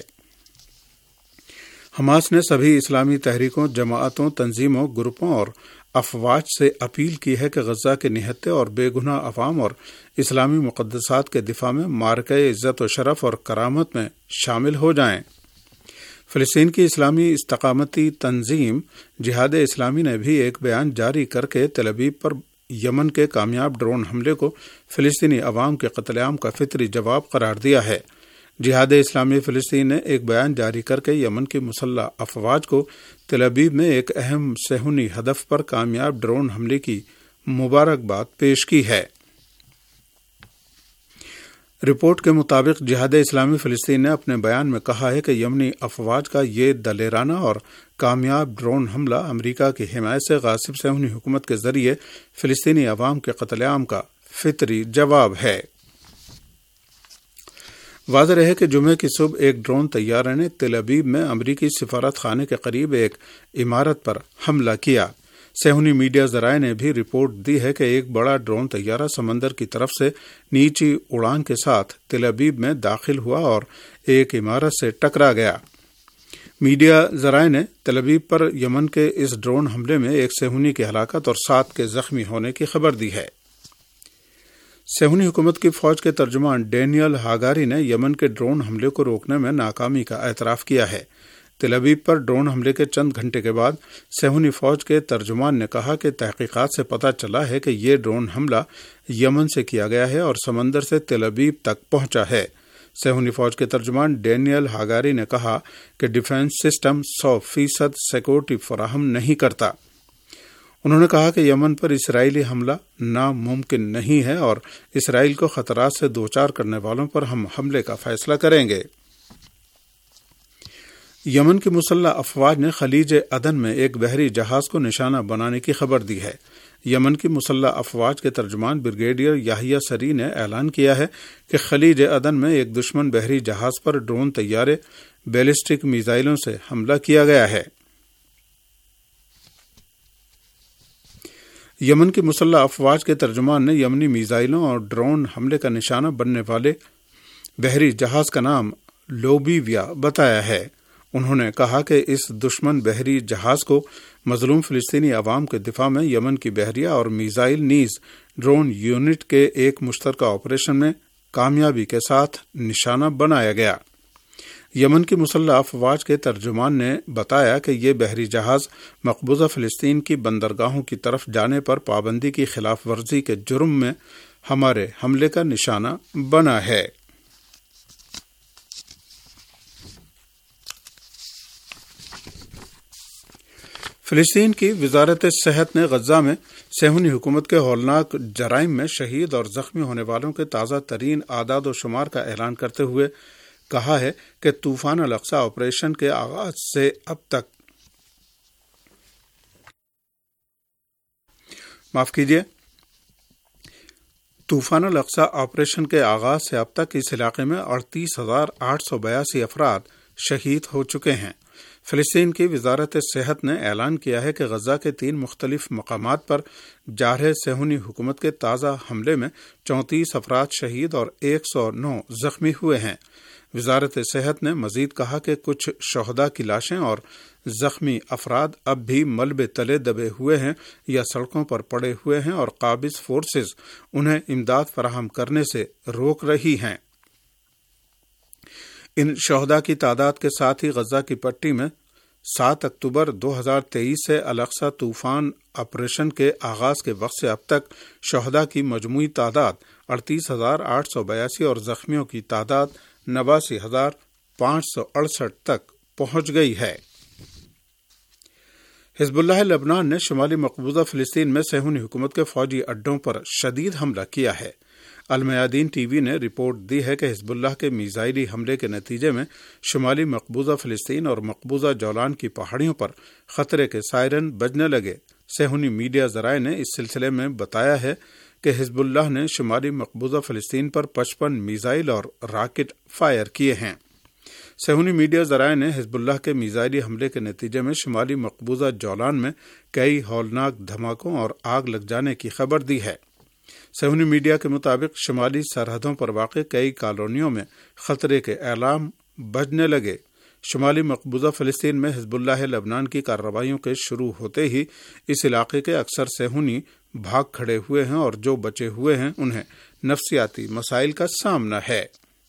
حماس نے سبھی اسلامی تحریکوں، جماعتوں، تنظیموں، گروپوں اور افواج سے اپیل کی ہے کہ غزہ کے نہتے اور بے گناہ عوام اور اسلامی مقدسات کے دفاع میں معرکہ عزت و شرف اور کرامت میں شامل ہو جائیں۔ فلسطین کی اسلامی استقامتی تنظیم جہاد اسلامی نے بھی ایک بیان جاری کر کے تل ابیب پر یمن کے کامیاب ڈرون حملے کو فلسطینی عوام کے قتل عام کا فطری جواب قرار دیا ہے۔ جہاد اسلامی فلسطین نے ایک بیان جاری کر کے یمن کی مسلح افواج کو تل ابیب میں ایک اہم صہیونی ہدف پر کامیاب ڈرون حملے کی مبارکباد پیش کی ہے۔ رپورٹ کے مطابق جہاد اسلامی فلسطین نے اپنے بیان میں کہا ہے کہ یمنی افواج کا یہ دلیرانہ اور کامیاب ڈرون حملہ امریکہ کی حمایت سے غاصب صہیونی حکومت کے ذریعے فلسطینی عوام کے قتل عام کا فطری جواب ہے۔ واضح رہے کہ جمعے کی صبح ایک ڈرون طیارہ نے تل ابیب میں امریکی سفارت خانے کے قریب ایک عمارت پر حملہ کیا۔ صہیونی میڈیا ذرائع نے بھی رپورٹ دی ہے کہ ایک بڑا ڈرون طیارہ سمندر کی طرف سے نیچی اڑان کے ساتھ تل ابیب میں داخل ہوا اور ایک عمارت سے ٹکرا گیا۔ میڈیا ذرائع نے تل ابیب پر یمن کے اس ڈرون حملے میں ایک صہیونی کی ہلاکت اور 7 کے زخمی ہونے کی خبر دی ہے۔ صہیونی حکومت کی فوج کے ترجمان ڈینیل ہاگاری نے یمن کے ڈرون حملے کو روکنے میں ناکامی کا اعتراف کیا ہے۔ تل ابیب پر ڈرون حملے کے چند گھنٹے کے بعد صہیونی فوج کے ترجمان نے کہا کہ تحقیقات سے پتہ چلا ہے کہ یہ ڈرون حملہ یمن سے کیا گیا ہے اور سمندر سے تل ابیب تک پہنچا ہے۔ صہیونی فوج کے ترجمان ڈینیل ہاگاری نے کہا کہ ڈیفنس سسٹم 100% سیکورٹی فراہم نہیں کرتا۔ انہوں نے کہا کہ یمن پر اسرائیلی حملہ ناممکن نہیں ہے اور اسرائیل کو خطرات سے دوچار کرنے والوں پر ہم حملے کا فیصلہ کریں گے۔ یمن کی مسلح افواج نے خلیج عدن میں ایک بحری جہاز کو نشانہ بنانے کی خبر دی ہے۔ یمن کی مسلح افواج کے ترجمان بریگیڈیئر یحییٰ سری نے اعلان کیا ہے کہ خلیج عدن میں ایک دشمن بحری جہاز پر ڈرون طیارے بیلسٹک میزائلوں سے حملہ کیا گیا ہے۔ یمن کی مسلح افواج کے ترجمان نے یمنی میزائلوں اور ڈرون حملے کا نشانہ بننے والے بحری جہاز کا نام لوبیویا بتایا ہے۔ انہوں نے کہا کہ اس دشمن بحری جہاز کو مظلوم فلسطینی عوام کے دفاع میں یمن کی بحریہ اور میزائل نیز ڈرون یونٹ کے ایک مشترکہ آپریشن میں کامیابی کے ساتھ نشانہ بنایا گیا۔ یمن کی مسلح افواج کے ترجمان نے بتایا کہ یہ بحری جہاز مقبوضہ فلسطین کی بندرگاہوں کی طرف جانے پر پابندی کی خلاف ورزی کے جرم میں ہمارے حملے کا نشانہ بنا ہے۔ فلسطین کی وزارت صحت نے غزہ میں صہیونی حکومت کے ہولناک جرائم میں شہید اور زخمی ہونے والوں کے تازہ ترین اعداد و شمار کا اعلان کرتے ہوئے کہا ہے کہ طوفان الاقصی آپریشن کے آغاز سے اب تک طوفان الاقصی آپریشن کے آغاز سے اب تک اس علاقے میں 38,882 افراد شہید ہو چکے ہیں۔ فلسطین کی وزارت صحت نے اعلان کیا ہے کہ غزہ کے 3 مختلف مقامات پر جارح صہیونی حکومت کے تازہ حملے میں 34 افراد شہید اور 109 زخمی ہوئے ہیں۔ وزارت صحت نے مزید کہا کہ کچھ شہداء کی لاشیں اور زخمی افراد اب بھی ملبے تلے دبے ہوئے ہیں یا سڑکوں پر پڑے ہوئے ہیں اور قابض فورسز انہیں امداد فراہم کرنے سے روک رہی ہیں۔ ان شہداء کی تعداد کے ساتھ ہی غزہ کی پٹی میں 7 اکتوبر 2023 سے الاقصی طوفان آپریشن کے آغاز کے وقت سے اب تک شہداء کی مجموعی تعداد 38,882 اور زخمیوں کی تعداد 89,568 تک پہنچ گئی ہے۔ حزب اللہ لبنان نے شمالی مقبوضہ فلسطین میں صہیونی حکومت کے فوجی اڈوں پر شدید حملہ کیا ہے۔ المیادین ٹی وی نے رپورٹ دی ہے کہ حزب اللہ کے میزائلی حملے کے نتیجے میں شمالی مقبوضہ فلسطین اور مقبوضہ جولان کی پہاڑیوں پر خطرے کے سائرن بجنے لگے۔ صہیونی میڈیا ذرائع نے اس سلسلے میں بتایا ہے کہ حزب اللہ نے شمالی مقبوضہ فلسطین پر 55 میزائل اور راکٹ فائر کیے ہیں۔ صہیونی میڈیا ذرائع نے حزب اللہ کے میزائلی حملے کے نتیجے میں شمالی مقبوضہ جولان میں کئی ہولناک دھماکوں اور آگ لگ جانے کی خبر دی ہے۔ صہیونی میڈیا کے مطابق شمالی سرحدوں پر واقع کئی کالونیوں میں خطرے کے اعلام بجنے لگے۔ شمالی مقبوضہ فلسطین میں حزب اللہ لبنان کی کارروائیوں کے شروع ہوتے ہی اس علاقے کے اکثر صہیونی بھاگ کھڑے ہوئے ہیں اور جو بچے ہوئے ہیں انہیں نفسیاتی مسائل کا سامنا ہے۔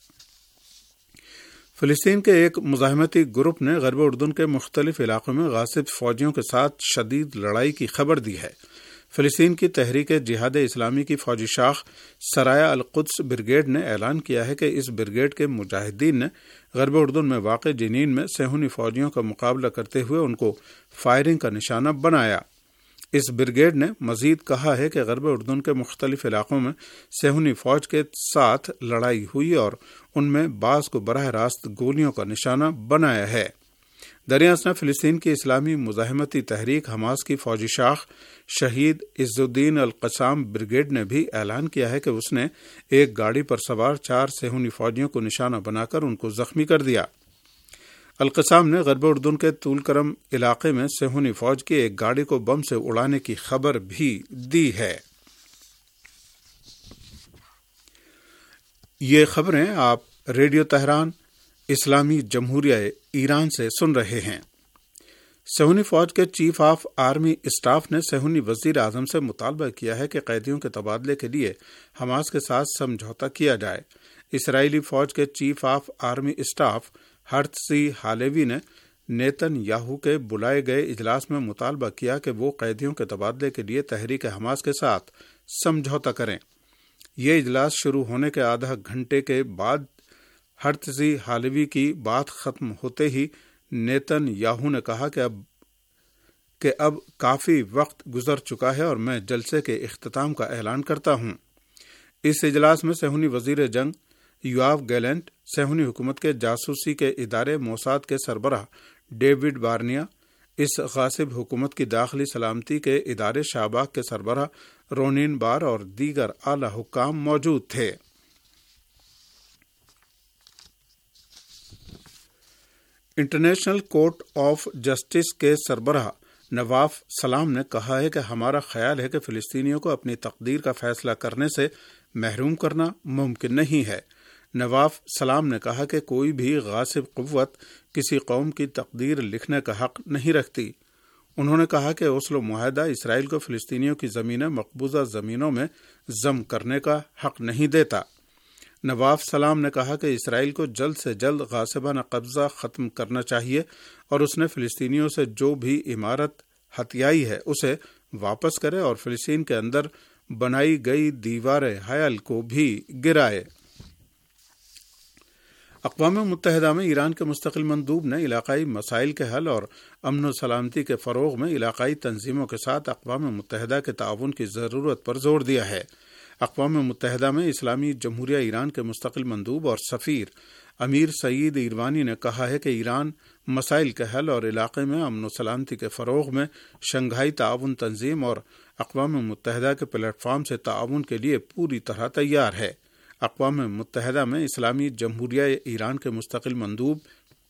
فلسطین کے ایک مزاحمتی گروپ نے غرب اردن کے مختلف علاقوں میں غاصب فوجیوں کے ساتھ شدید لڑائی کی خبر دی ہے۔ فلسطین کی تحریک جہاد اسلامی کی فوجی شاخ سرایہ القدس بریگیڈ نے اعلان کیا ہے کہ اس بریگیڈ کے مجاہدین نے غرب اردن میں واقع جنین میں صہیونی فوجیوں کا مقابلہ کرتے ہوئے ان کو فائرنگ کا نشانہ بنایا۔ اس بریگیڈ نے مزید کہا ہے کہ غرب اردن کے مختلف علاقوں میں صہیونی فوج کے ساتھ لڑائی ہوئی اور ان میں بعض کو براہ راست گولیوں کا نشانہ بنایا ہے۔ دریں اثنا فلسطین کی اسلامی مزاحمتی تحریک حماس کی فوجی شاخ شہید عز الدین القسام بریگیڈ نے بھی اعلان کیا ہے کہ اس نے ایک گاڑی پر سوار 4 صہیونی فوجیوں کو نشانہ بنا کر ان کو زخمی کر دیا۔ القسام نے غرب اردن کے طول کرم علاقے میں صہیونی فوج کی ایک گاڑی کو بم سے اڑانے کی خبر بھی دی ہے۔ یہ خبریں آپ ریڈیو تہران اسلامی جمہوریہ ایران سے سن رہے ہیں۔ صہیونی فوج کے چیف آف آرمی اسٹاف نے صہیونی وزیر اعظم سے مطالبہ کیا ہے کہ قیدیوں کے تبادلے کے لیے حماس کے ساتھ سمجھوتا کیا جائے۔ اسرائیلی فوج کے chief of army staff Herzi Halevi نے نیتن یاہو کے بلائے گئے اجلاس میں مطالبہ کیا کہ وہ قیدیوں کے تبادلے کے لیے تحریک حماس کے ساتھ سمجھوتا کریں۔ یہ اجلاس شروع ہونے کے آدھا گھنٹے کے بعد ہرتزی ہالیوی کی بات ختم ہوتے ہی نیتن یاہو نے کہا کہ اب کہ اب کافی وقت گزر چکا ہے اور میں جلسے کے اختتام کا اعلان کرتا ہوں۔ اس اجلاس میں صہیونی وزیر جنگ یوآف گیلنٹ، صہیونی حکومت کے جاسوسی کے ادارے موساد کے سربراہ ڈیوڈ بارنیا، اس غاصب حکومت کی داخلی سلامتی کے ادارے شاباک کے سربراہ رونین بار اور دیگر اعلی حکام موجود تھے۔ انٹرنیشنل کورٹ آف جسٹس کے سربراہ نواف سلام نے کہا ہے کہ ہمارا خیال ہے کہ فلسطینیوں کو اپنی تقدیر کا فیصلہ کرنے سے محروم کرنا ممکن نہیں ہے۔ نواف سلام نے کہا کہ کوئی بھی غاصب قوت کسی قوم کی تقدیر لکھنے کا حق نہیں رکھتی۔ انہوں نے کہا کہ اوسلو معاہدہ اسرائیل کو فلسطینیوں کی زمینیں مقبوضہ زمینوں میں ضم کرنے کا حق نہیں دیتا۔ نواف سلام نے کہا کہ اسرائیل کو جلد سے جلد غاصبانہ قبضہ ختم کرنا چاہیے اور اس نے فلسطینیوں سے جو بھی عمارت ہتھیائی ہے اسے واپس کرے اور فلسطین کے اندر بنائی گئی دیوار حائل کو بھی گرائے۔ اقوام متحدہ میں ایران کے مستقل مندوب نے علاقائی مسائل کے حل اور امن و سلامتی کے فروغ میں علاقائی تنظیموں کے ساتھ اقوام متحدہ کے تعاون کی ضرورت پر زور دیا ہے۔ اقوام متحدہ میں اسلامی جمہوریہ ایران کے مستقل مندوب اور سفیر امیر سعید ایروانی نے کہا ہے کہ ایران مسائل کے حل اور علاقے میں امن و سلامتی کے فروغ میں شنگھائی تعاون تنظیم اور اقوام متحدہ کے پلیٹ فارم سے تعاون کے لیے پوری طرح تیار ہے۔ اقوام متحدہ میں اسلامی جمہوریہ ایران کے مستقل مندوب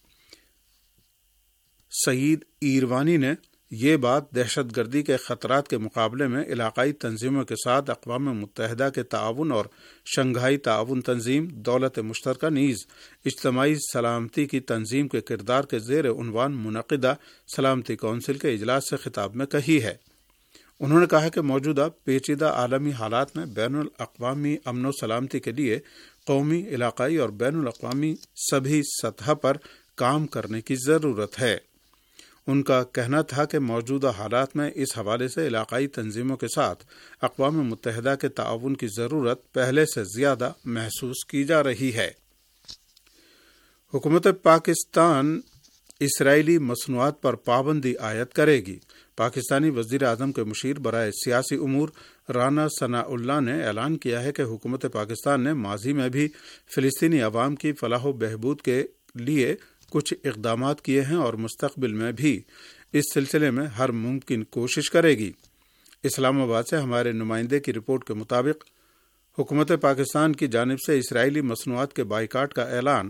سعید ایروانی نے یہ بات دہشت گردی کے خطرات کے مقابلے میں علاقائی تنظیموں کے ساتھ اقوام متحدہ کے تعاون اور شنگھائی تعاون تنظیم، دولت مشترکہ نیز اجتماعی سلامتی کی تنظیم کے کردار کے زیر عنوان منعقدہ سلامتی کونسل کے اجلاس سے خطاب میں کہی ہے۔ انہوں نے کہا کہ موجودہ پیچیدہ عالمی حالات میں بین الاقوامی امن و سلامتی کے لیے قومی، علاقائی اور بین الاقوامی سبھی سطح پر کام کرنے کی ضرورت ہے۔ ان کا کہنا تھا کہ موجودہ حالات میں اس حوالے سے علاقائی تنظیموں کے ساتھ اقوام متحدہ کے تعاون کی ضرورت پہلے سے زیادہ محسوس کی جا رہی ہے۔ حکومت پاکستان اسرائیلی مصنوعات پر پابندی عائد کرے گی۔ پاکستانی وزیر اعظم کے مشیر برائے سیاسی امور رانا ثناء اللہ نے اعلان کیا ہے کہ حکومت پاکستان نے ماضی میں بھی فلسطینی عوام کی فلاح و بہبود کے لیے کچھ اقدامات کیے ہیں اور مستقبل میں بھی اس سلسلے میں ہر ممکن کوشش کرے گی۔ اسلام آباد سے ہمارے نمائندے کی رپورٹ کے مطابق حکومت پاکستان کی جانب سے اسرائیلی مصنوعات کے بائیکاٹ کا اعلان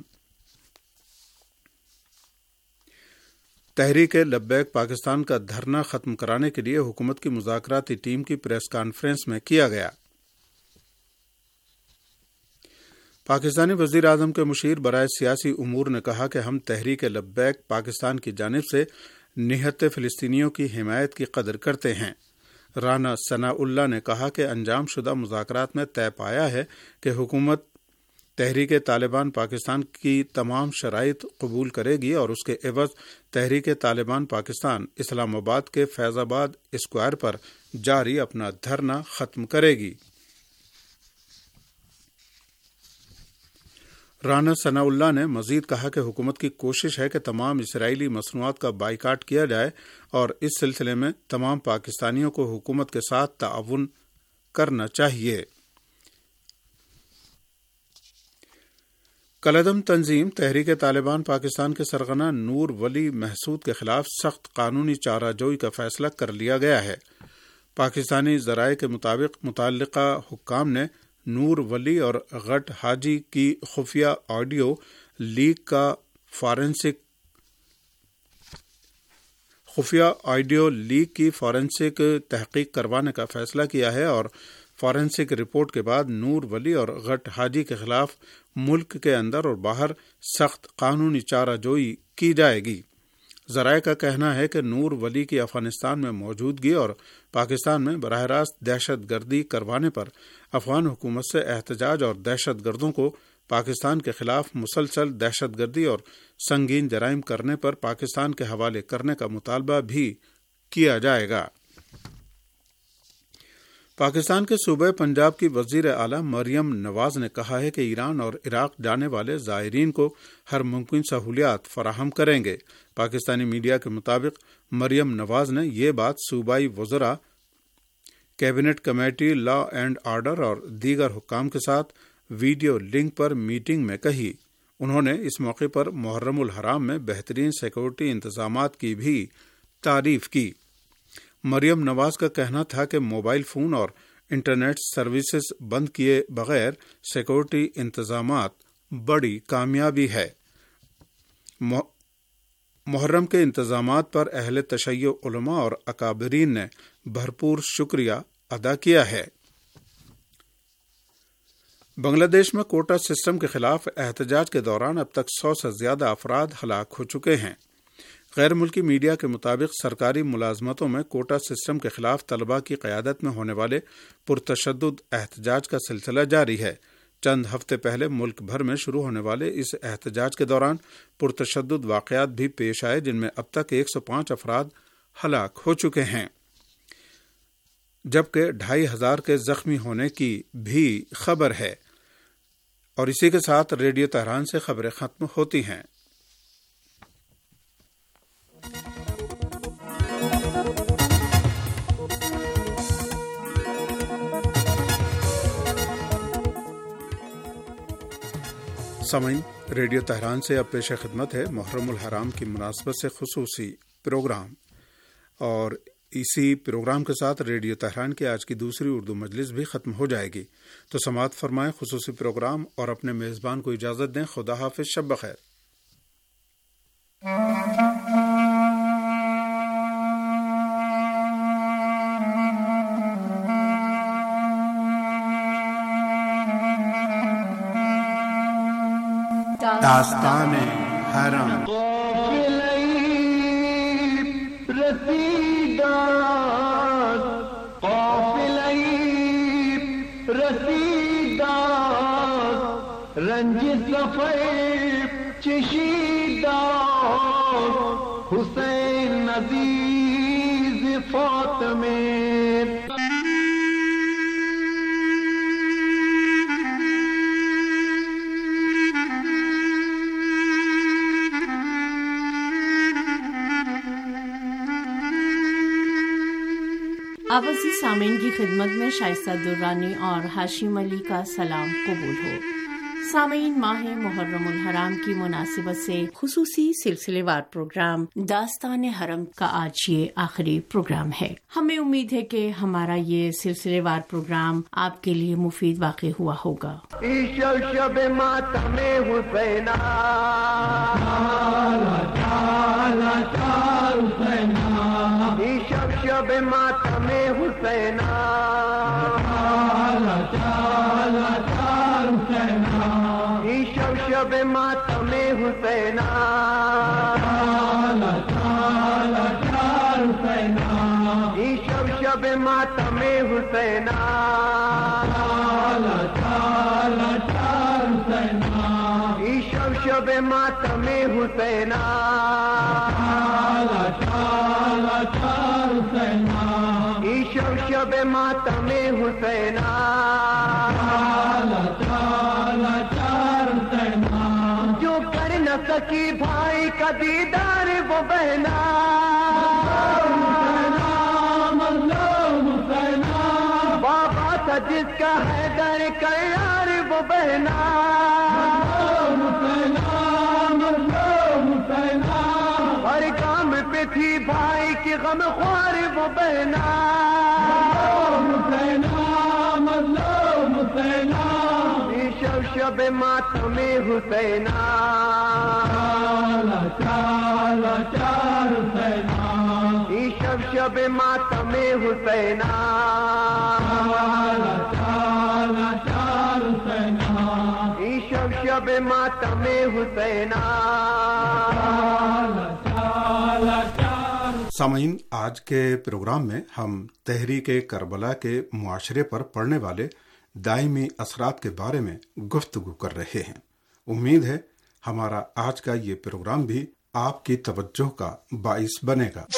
تحریک لبیک پاکستان کا دھرنا ختم کرانے کے لیے حکومت کی مذاکراتی ٹیم کی پریس کانفرنس میں کیا گیا۔ پاکستانی وزیر اعظم کے مشیر برائے سیاسی امور نے کہا کہ ہم تحریک لبیک پاکستان کی جانب سے نہت فلسطینیوں کی حمایت کی قدر کرتے ہیں۔ رانا ثناء اللہ نے کہا کہ انجام شدہ مذاکرات میں طے پایا ہے کہ حکومت تحریک طالبان پاکستان کی تمام شرائط قبول کرے گی اور اس کے عوض تحریک طالبان پاکستان اسلام آباد کے فیض آباد اسکوائر پر جاری اپنا دھرنا ختم کرے گی۔ رانا ثناء اللہ نے مزید کہا کہ حکومت کی کوشش ہے کہ تمام اسرائیلی مصنوعات کا بائیکاٹ کیا جائے اور اس سلسلے میں تمام پاکستانیوں کو حکومت کے ساتھ تعاون کرنا چاہیے۔ کالعدم تنظیم تحریک طالبان پاکستان کے سرغنہ نور ولی محسود کے خلاف سخت قانونی چارہ جوئی کا فیصلہ کر لیا گیا ہے۔ پاکستانی ذرائع کے مطابق متعلقہ حکام نے نور ولی اور غٹ حاجی کی خفیہ آڈیو لیک کی فورینسک تحقیق کروانے کا فیصلہ کیا ہے اور فورینسک رپورٹ کے بعد نور ولی اور غٹ حاجی کے خلاف ملک کے اندر اور باہر سخت قانونی چارہ جوئی کی جائے گی۔ ذرائع کا کہنا ہے کہ نور ولی کی افغانستان میں موجودگی اور پاکستان میں براہ راست دہشت گردی کروانے پر افغان حکومت سے احتجاج اور دہشت گردوں کو پاکستان کے خلاف مسلسل دہشت گردی اور سنگین جرائم کرنے پر پاکستان کے حوالے کرنے کا مطالبہ بھی کیا جائے گا۔ پاکستان کے صوبہ پنجاب کی وزیر اعلیٰ مریم نواز نے کہا ہے کہ ایران اور عراق جانے والے زائرین کو ہر ممکن سہولیات فراہم کریں گے۔ پاکستانی میڈیا کے مطابق مریم نواز نے یہ بات صوبائی وزراء، cabinet committee, law and order اور دیگر حکام کے ساتھ ویڈیو لنک پر میٹنگ میں کہی۔ انہوں نے اس موقع پر محرم الحرام میں بہترین سیکورٹی انتظامات کی بھی تعریف کی۔ مریم نواز کا کہنا تھا کہ موبائل فون اور انٹرنیٹ سروسز بند کیے بغیر سیکورٹی انتظامات بڑی کامیابی ہے۔ محرم کے انتظامات پر اہل تشیع علماء اور اکابرین نے بھرپور شکریہ ادا کیا ہے۔ بنگلہ دیش میں کوٹا سسٹم کے خلاف احتجاج کے دوران اب تک 100 سے زیادہ افراد ہلاک ہو چکے ہیں۔ غیر ملکی میڈیا کے مطابق سرکاری ملازمتوں میں کوٹا سسٹم کے خلاف طلباء کی قیادت میں ہونے والے پرتشدد احتجاج کا سلسلہ جاری ہے۔ چند ہفتے پہلے ملک بھر میں شروع ہونے والے اس احتجاج کے دوران پرتشدد واقعات بھی پیش آئے، جن میں اب تک 105 افراد ہلاک ہو چکے ہیں، جبکہ 2500 کے زخمی ہونے کی بھی خبر ہے۔ اور اسی کے ساتھ ریڈیو تہران سے خبریں ختم ہوتی ہیں۔ سامعین، ریڈیو تہران سے اب پیش خدمت ہے محرم الحرام کی مناسبت سے خصوصی پروگرام، اور اسی پروگرام کے ساتھ ریڈیو تہران کی آج کی دوسری اردو مجلس بھی ختم ہو جائے گی۔ تو سماعت فرمائیں خصوصی پروگرام اور اپنے میزبان کو اجازت دیں۔ خدا حافظ، شب بخیر۔ داستان حرم۔ رنج سفر چشیدہ حسین عزیز فاطمے۔ آغازی سامعین کی خدمت میں شائستہ درانی اور ہاشم علی کا سلام قبول ہو۔ سامعین، ماہ محرم الحرام کی مناسبت سے خصوصی سلسلے وار پروگرام داستان حرم کا آج یہ آخری پروگرام ہے۔ ہمیں امید ہے کہ ہمارا یہ سلسلے وار پروگرام آپ کے لیے مفید واقع ہوا ہوگا۔ شب ماتم حسین، شب ماتم حسین، شب ماتم حسین، شب ماتم حسین، شب ماتم حسین، شب ماتم حسین، جو کر نہ سکی بھائی کا دیدار وہ بہنا، بابا تھا جس کا حیدر کا یار وہ بہنا، ہر کام پہ تھی بھائی کی غم خوار وہ بہنا، شب ماتم حسین، شب ماتم حسین، شب ماتم حسین۔ سامعین، آج کے پروگرام میں ہم تحریک کربلا کے معاشرے پر پڑنے والے دائمی اثرات کے بارے میں گفتگو کر رہے ہیں۔ امید ہے ہمارا آج کا یہ پروگرام بھی آپ کی توجہ کا باعث بنے گا۔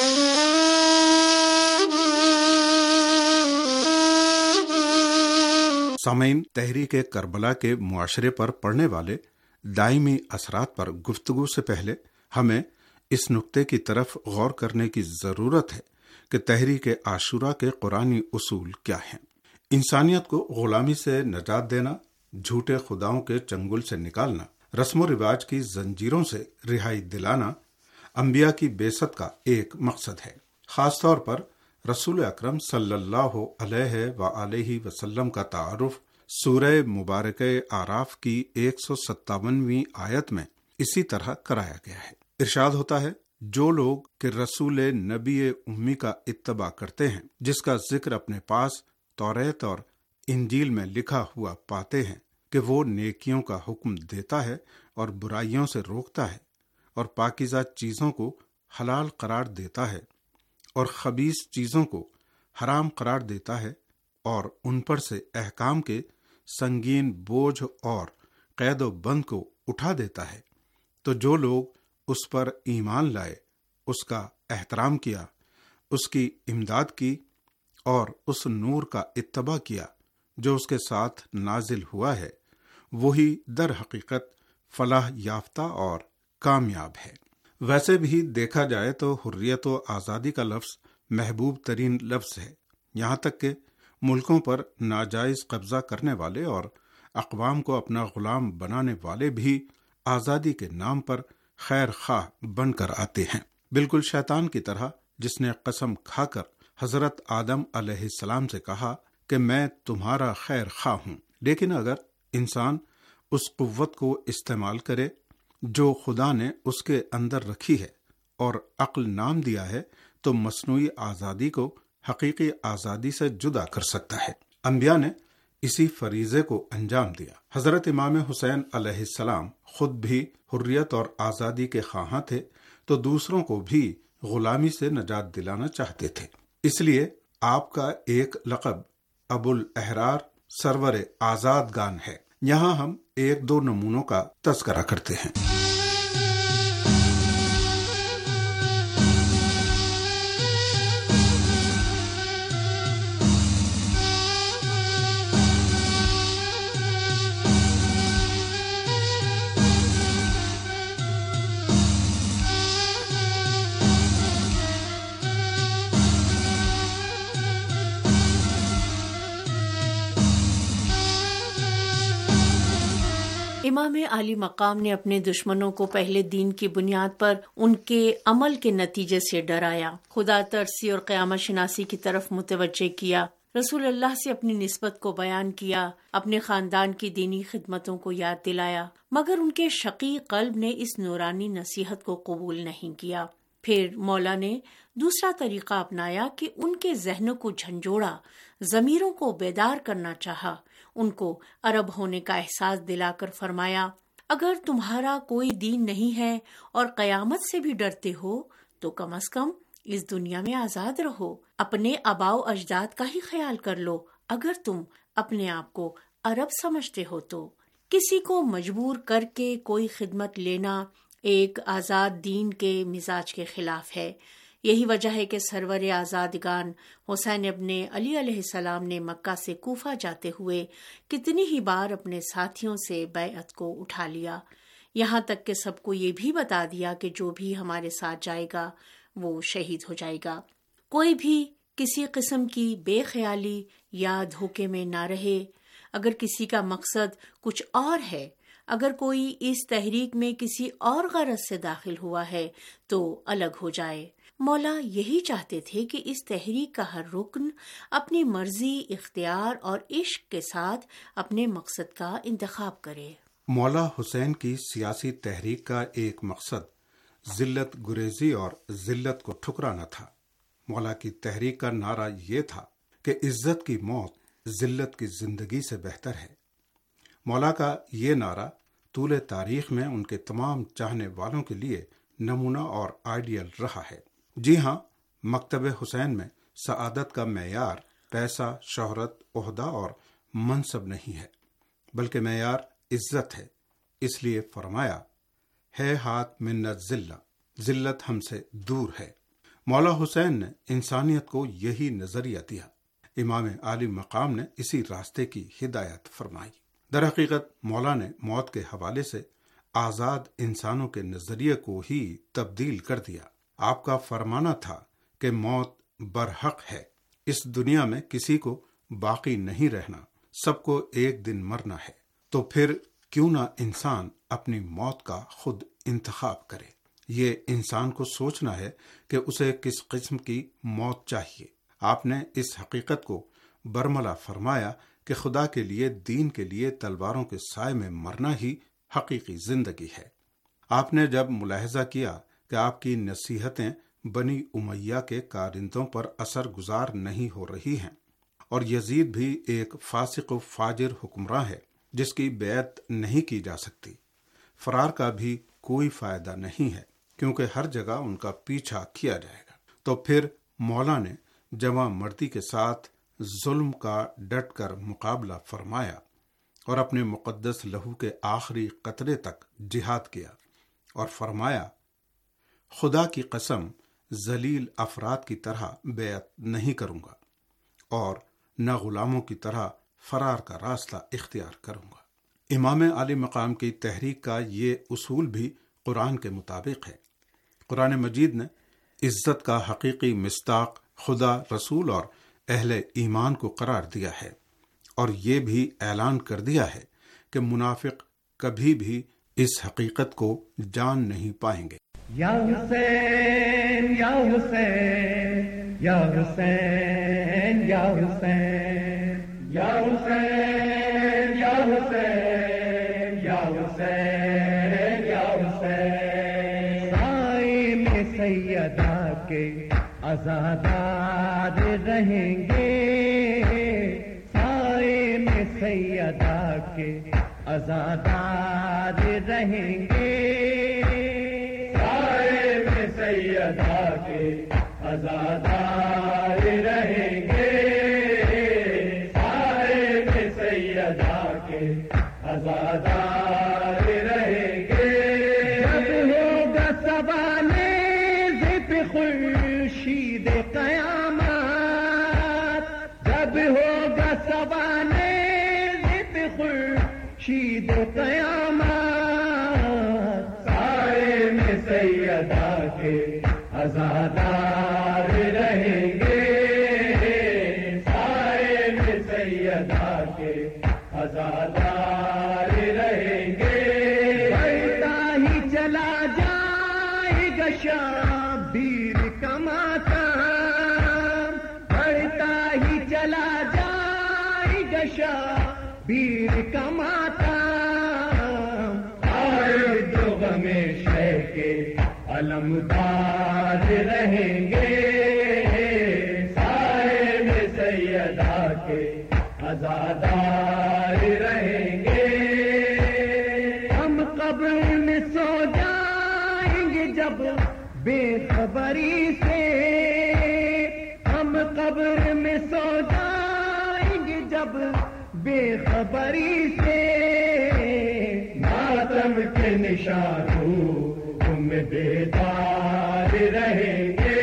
سامعین، تحریک کربلا کے معاشرے پر پڑنے والے دائمی اثرات پر گفتگو سے پہلے ہمیں اس نقطے کی طرف غور کرنے کی ضرورت ہے کہ تحریک عاشورہ کے قرآنی اصول کیا ہیں۔ انسانیت کو غلامی سے نجات دینا، جھوٹے خداؤں کے چنگل سے نکالنا، رسم و رواج کی زنجیروں سے رہائی دلانا انبیاء کی بعثت کا ایک مقصد ہے۔ خاص طور پر رسول اکرم صلی اللہ علیہ وآلہ وسلم کا تعارف سورہ مبارکہ اعراف کی 157ویں آیت میں اسی طرح کرایا گیا ہے۔ ارشاد ہوتا ہے، جو لوگ کہ رسول نبی امی کا اتباع کرتے ہیں، جس کا ذکر اپنے پاس توریت اور انجیل میں لکھا ہوا پاتے ہیں کہ وہ نیکیوں کا حکم دیتا ہے اور برائیوں سے روکتا ہے اور پاکیزہ چیزوں کو حلال قرار دیتا ہے اور خبیث چیزوں کو حرام قرار دیتا ہے اور ان پر سے احکام کے سنگین بوجھ اور قید و بند کو اٹھا دیتا ہے، تو جو لوگ اس پر ایمان لائے، اس کا احترام کیا، اس کی امداد کی اور اس نور کا اتباع کیا جو اس کے ساتھ نازل ہوا ہے، وہی در حقیقت فلاح یافتہ اور کامیاب ہے۔ ویسے بھی دیکھا جائے تو حریت و آزادی کا لفظ محبوب ترین لفظ ہے، یہاں تک کہ ملکوں پر ناجائز قبضہ کرنے والے اور اقوام کو اپنا غلام بنانے والے بھی آزادی کے نام پر خیر خواہ بن کر آتے ہیں، بالکل شیطان کی طرح، جس نے قسم کھا کر حضرت آدم علیہ السلام سے کہا کہ میں تمہارا خیر خواہ ہوں۔ لیکن اگر انسان اس قوت کو استعمال کرے جو خدا نے اس کے اندر رکھی ہے اور عقل نام دیا ہے، تو مصنوعی آزادی کو حقیقی آزادی سے جدا کر سکتا ہے۔ انبیاء نے اسی فریضے کو انجام دیا۔ حضرت امام حسین علیہ السلام خود بھی حریت اور آزادی کے خواہاں تھے، تو دوسروں کو بھی غلامی سے نجات دلانا چاہتے تھے۔ اس لیے آپ کا ایک لقب ابو الاحرار، سرور آزادگان ہے۔ یہاں ہم ایک دو نمونوں کا تذکرہ کرتے ہیں۔ امام عالی مقام نے اپنے دشمنوں کو پہلے دین کی بنیاد پر ان کے عمل کے نتیجے سے ڈرایا، خدا ترسی اور قیامت شناسی کی طرف متوجہ کیا، رسول اللہ سے اپنی نسبت کو بیان کیا، اپنے خاندان کی دینی خدمتوں کو یاد دلایا، مگر ان کے شقی قلب نے اس نورانی نصیحت کو قبول نہیں کیا۔ پھر مولا نے دوسرا طریقہ اپنایا کہ ان کے ذہنوں کو جھنجھوڑا، ضمیروں کو بیدار کرنا چاہا، ان کو عرب ہونے کا احساس دلا کر فرمایا، اگر تمہارا کوئی دین نہیں ہے اور قیامت سے بھی ڈرتے ہو تو کم از کم اس دنیا میں آزاد رہو، اپنے آباء و اجداد کا ہی خیال کر لو۔ اگر تم اپنے آپ کو عرب سمجھتے ہو تو کسی کو مجبور کر کے کوئی خدمت لینا ایک آزاد دین کے مزاج کے خلاف ہے۔ یہی وجہ ہے کہ سرور آزادگان حسین ابن علی علیہ السلام نے مکہ سے کوفہ جاتے ہوئے کتنی ہی بار اپنے ساتھیوں سے بیعت کو اٹھا لیا، یہاں تک کہ سب کو یہ بھی بتا دیا کہ جو بھی ہمارے ساتھ جائے گا وہ شہید ہو جائے گا۔ کوئی بھی کسی قسم کی بے خیالی یا دھوکے میں نہ رہے۔ اگر کسی کا مقصد کچھ اور ہے، اگر کوئی اس تحریک میں کسی اور غرض سے داخل ہوا ہے تو الگ ہو جائے۔ مولا یہی چاہتے تھے کہ اس تحریک کا ہر رکن اپنی مرضی، اختیار اور عشق کے ساتھ اپنے مقصد کا انتخاب کرے۔ مولا حسین کی سیاسی تحریک کا ایک مقصد ذلت گریزی اور ذلت کو ٹھکرانا تھا۔ مولا کی تحریک کا نعرہ یہ تھا کہ عزت کی موت ذلت کی زندگی سے بہتر ہے۔ مولا کا یہ نعرہ طول تاریخ میں ان کے تمام چاہنے والوں کے لیے نمونہ اور آئیڈیل رہا ہے۔ جی ہاں، مکتب حسین میں سعادت کا معیار پیسہ، شہرت، عہدہ اور منصب نہیں ہے، بلکہ معیار عزت ہے۔ اس لیے فرمایا ہے ہاتھ منت ذلہ، ذلت ہم سے دور ہے۔ مولا حسین نے انسانیت کو یہی نظریہ دیا۔ امام عالی مقام نے اسی راستے کی ہدایت فرمائی۔ در حقیقت مولا نے موت کے حوالے سے آزاد انسانوں کے نظریے کو ہی تبدیل کر دیا۔ آپ کا فرمانا تھا کہ موت برحق ہے، اس دنیا میں کسی کو باقی نہیں رہنا، سب کو ایک دن مرنا ہے، تو پھر کیوں نہ انسان اپنی موت کا خود انتخاب کرے۔ یہ انسان کو سوچنا ہے کہ اسے کس قسم کی موت چاہیے۔ آپ نے اس حقیقت کو برملا فرمایا کہ خدا کے لیے، دین کے لیے تلواروں کے سائے میں مرنا ہی حقیقی زندگی ہے۔ آپ نے جب ملاحظہ کیا کہ آپ کی نصیحتیں بنی امیہ کے کارندوں پر اثر گزار نہیں ہو رہی ہیں، اور یزید بھی ایک فاسق و فاجر حکمراں ہے جس کی بیعت نہیں کی جا سکتی، فرار کا بھی کوئی فائدہ نہیں ہے کیونکہ ہر جگہ ان کا پیچھا کیا جائے گا، تو پھر مولا نے جواں مردی کے ساتھ ظلم کا ڈٹ کر مقابلہ فرمایا اور اپنے مقدس لہو کے آخری قطرے تک جہاد کیا، اور فرمایا، خدا کی قسم ذلیل افراد کی طرح بیعت نہیں کروں گا اور نہ غلاموں کی طرح فرار کا راستہ اختیار کروں گا۔ امام عالی مقام کی تحریک کا یہ اصول بھی قرآن کے مطابق ہے۔ قرآن مجید نے عزت کا حقیقی مصداق خدا، رسول اور اہل ایمان کو قرار دیا ہے، اور یہ بھی اعلان کر دیا ہے کہ منافق کبھی بھی اس حقیقت کو جان نہیں پائیں گے۔ یا حسین یا حسین یا حسین یا حسین یا حسین یا حسین یا حسین یا حسین، سائے میں سیدہ کے آزاد رہیں گے، سائے میں سیدہ کے آزاد رہیں گے، سیدہ کے آزاد رہیں گے، سائے میں سیدہ کے آزاد رہیں گے۔ جب ہوگا سوانح پہ خورشید قیامت، جب ہوگا سوانح پہ خورشید قیامت، سائے میں سیدہ کے آزادار رہیں گے، سائے میں سیدہ کے آزادار رہیں گے۔ بڑھتا ہی چلا جائے گا شبیر کا ماتم، بڑھتا ہی چلا جائے گا شبیر کا ماتم، آئے جو غم شہ کے علمدار رہیں گے، سائے میں سیدہ کے آزادار رہیں گے۔ ہم قبر میں سو جائیں گے جب بے خبری سے، ہم قبر میں سو جائیں گے جب بے خبری سے، ماتم کے نشانوں میں بیدار رہیں گے،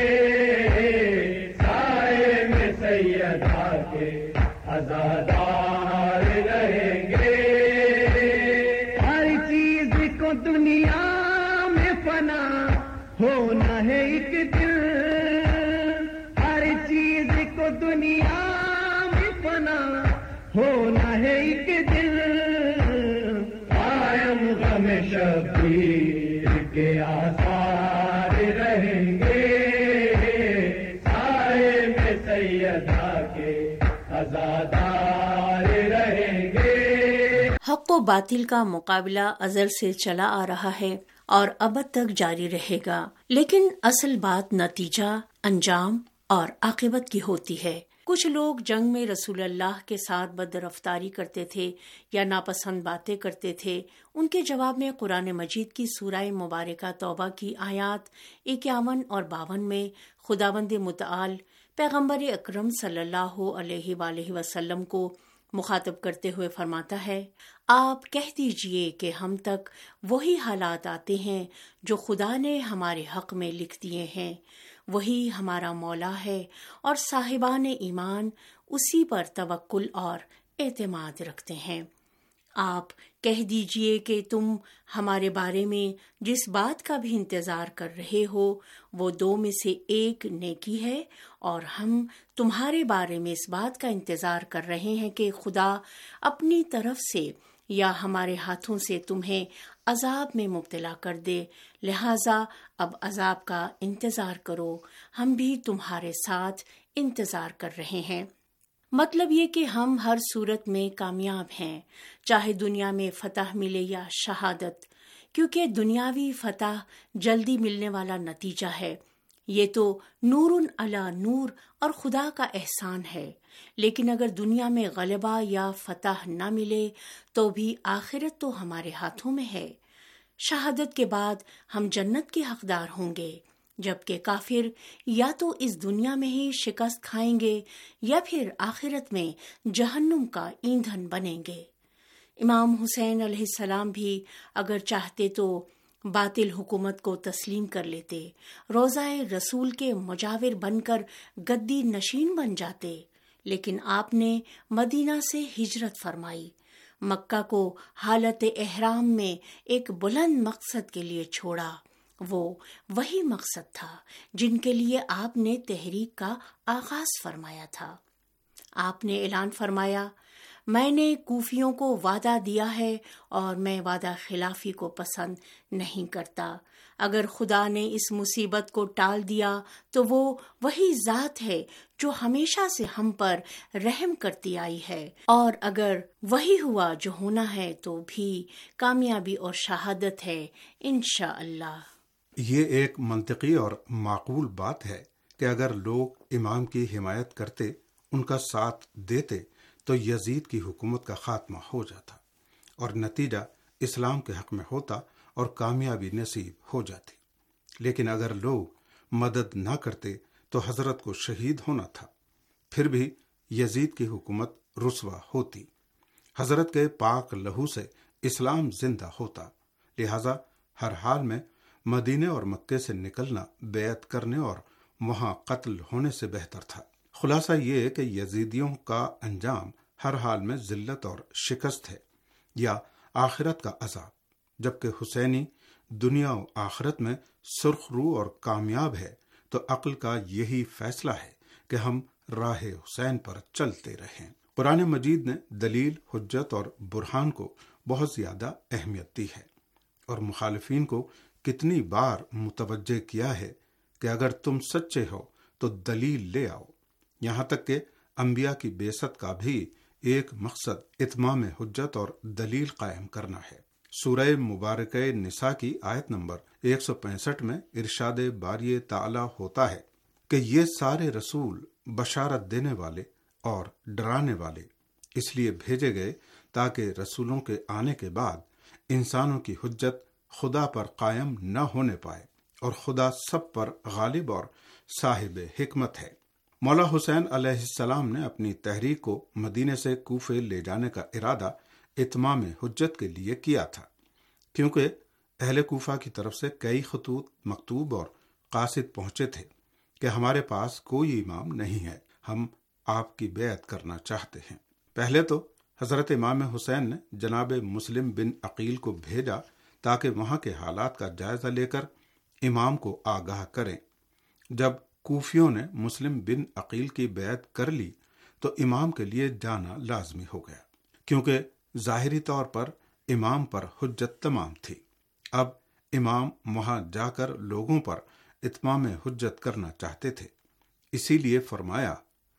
سائے میں سیدہ کے آزادار رہیں گے۔ ہر چیز کو دنیا میں فنا ہونا ہے ایک دن، ہر چیز کو دنیا میں فنا ہونا ہے ایک دن، قائم غم شبیر کے آثار رہیں گے، سائے میں سیدہ کے آزادار رہیں گے۔ حق و باطل کا مقابلہ ازل سے چلا آ رہا ہے اور ابد تک جاری رہے گا، لیکن اصل بات نتیجہ، انجام اور عاقبت کی ہوتی ہے۔ کچھ لوگ جنگ میں رسول اللہ کے ساتھ بدرفتاری کرتے تھے یا ناپسند باتیں کرتے تھے، ان کے جواب میں قرآن مجید کی سورہ مبارکہ توبہ کی آیات 51 اور 52 میں خداوند متعال پیغمبر اکرم صلی اللہ علیہ وآلہ وسلم کو مخاطب کرتے ہوئے فرماتا ہے، آپ کہہ دیجئے کہ ہم تک وہی حالات آتے ہیں جو خدا نے ہمارے حق میں لکھ دیے ہیں، وہی ہمارا مولا ہے اور صاحبان ایمان اسی پر توکل اور اعتماد رکھتے ہیں۔ آپ کہہ دیجئے کہ تم ہمارے بارے میں جس بات کا بھی انتظار کر رہے ہو وہ 2 میں سے ایک نیکی ہے، اور ہم تمہارے بارے میں اس بات کا انتظار کر رہے ہیں کہ خدا اپنی طرف سے یا ہمارے ہاتھوں سے تمہیں عذاب میں مبتلا کر دے، لہٰذا اب عذاب کا انتظار کرو، ہم بھی تمہارے ساتھ انتظار کر رہے ہیں۔ مطلب یہ کہ ہم ہر صورت میں کامیاب ہیں، چاہے دنیا میں فتح ملے یا شہادت، کیونکہ دنیاوی فتح جلدی ملنے والا نتیجہ ہے، یہ تو نور علی نور اور خدا کا احسان ہے۔ لیکن اگر دنیا میں غلبہ یا فتح نہ ملے تو بھی آخرت تو ہمارے ہاتھوں میں ہے۔ شہادت کے بعد ہم جنت کے حقدار ہوں گے، جبکہ کافر یا تو اس دنیا میں ہی شکست کھائیں گے یا پھر آخرت میں جہنم کا ایندھن بنیں گے۔ امام حسین علیہ السلام بھی اگر چاہتے تو باطل حکومت کو تسلیم کر لیتے، روضہ رسول کے مجاور بن کر گدی نشین بن جاتے، لیکن آپ نے مدینہ سے ہجرت فرمائی، مکہ کو حالت احرام میں ایک بلند مقصد کے لیے چھوڑا۔ وہ وہی مقصد تھا جن کے لیے آپ نے تحریک کا آغاز فرمایا تھا۔ آپ نے اعلان فرمایا، میں نے کوفیوں کو وعدہ دیا ہے اور میں وعدہ خلافی کو پسند نہیں کرتا۔ اگر خدا نے اس مصیبت کو ٹال دیا تو وہ وہی ذات ہے جو ہمیشہ سے ہم پر رحم کرتی آئی ہے، اور اگر وہی ہوا جو ہونا ہے تو بھی کامیابی اور شہادت ہے انشاءاللہ۔ یہ ایک منطقی اور معقول بات ہے کہ اگر لوگ امام کی حمایت کرتے، ان کا ساتھ دیتے، تو یزید کی حکومت کا خاتمہ ہو جاتا اور نتیجہ اسلام کے حق میں ہوتا اور کامیابی نصیب ہو جاتی۔ لیکن اگر لوگ مدد نہ کرتے تو حضرت کو شہید ہونا تھا، پھر بھی یزید کی حکومت رسوا ہوتی، حضرت کے پاک لہو سے اسلام زندہ ہوتا۔ لہذا ہر حال میں مدینے اور مکے سے نکلنا بیعت کرنے اور وہاں قتل ہونے سے بہتر تھا۔ خلاصہ یہ ہے کہ یزیدیوں کا انجام ہر حال میں ذلت اور شکست ہے یا آخرت کا عذاب، جبکہ حسینی دنیا و آخرت میں سرخ رو اور کامیاب ہے۔ تو عقل کا یہی فیصلہ ہے کہ ہم راہ حسین پر چلتے رہیں۔ قرآن مجید نے دلیل، حجت اور برہان کو بہت زیادہ اہمیت دی ہے، اور مخالفین کو کتنی بار متوجہ کیا ہے کہ اگر تم سچے ہو تو دلیل لے آؤ۔ یہاں تک کہ انبیاء کی بعثت کا بھی ایک مقصد اتمام حجت اور دلیل قائم کرنا ہے۔ سورہ مبارکہ نساء کی آیت نمبر 165 میں ارشاد باری تعالی ہوتا ہے کہ یہ سارے رسول بشارت دینے والے اور ڈرانے والے اس لیے بھیجے گئے تاکہ رسولوں کے آنے کے بعد انسانوں کی حجت خدا پر قائم نہ ہونے پائے، اور خدا سب پر غالب اور صاحب حکمت ہے۔ مولا حسین علیہ السلام نے اپنی تحریک کو مدینے سے کوفے لے جانے کا ارادہ اتمام حجت کے لیے کیا تھا، کیونکہ اہل کوفہ کی طرف سے کئی خطوط مکتوب اور قاصد پہنچے تھے کہ ہمارے پاس کوئی امام نہیں ہے، ہم آپ کی بیعت کرنا چاہتے ہیں۔ پہلے تو حضرت امام حسین نے جناب مسلم بن عقیل کو بھیجا تاکہ وہاں کے حالات کا جائزہ لے کر امام کو آگاہ کریں۔ جب کوفیوں نے مسلم بن عقیل کی بیعت کر لی تو امام کے لیے جانا لازمی ہو گیا، کیونکہ ظاہری طور پر امام پر حجت تمام تھی۔ اب امام وہاں جا کر لوگوں پر اتمام حجت کرنا چاہتے تھے، اسی لیے فرمایا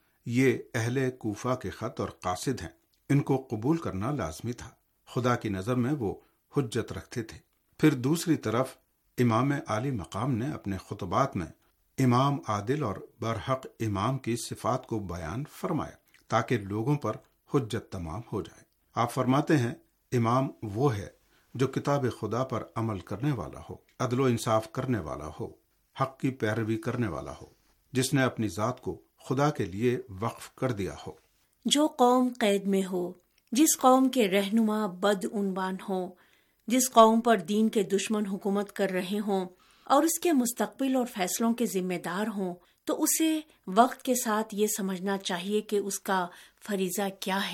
یہ اہل کوفہ کے خط اور قاصد ہیں، ان کو قبول کرنا لازمی تھا، خدا کی نظر میں وہ حجت رکھتے تھے۔ پھر دوسری طرف امام عالی مقام نے اپنے خطبات میں امام عادل اور برحق امام کی صفات کو بیان فرمایا تاکہ لوگوں پر حجت تمام ہو جائے۔ آپ فرماتے ہیں امام وہ ہے جو کتاب خدا پر عمل کرنے والا ہو، عدل و انصاف کرنے والا ہو، حق کی پیروی کرنے والا ہو، جس نے اپنی ذات کو خدا کے لیے وقف کر دیا ہو۔ جو قوم قید میں ہو، جس قوم کے رہنما بدعنوان ہوں، جس قوم پر دین کے دشمن حکومت کر رہے ہوں اور اس کے مستقبل اور فیصلوں کے ذمہ دار ہوں، تو اسے وقت کے ساتھ یہ سمجھنا چاہیے کہ اس کا فریضہ کیا ہے،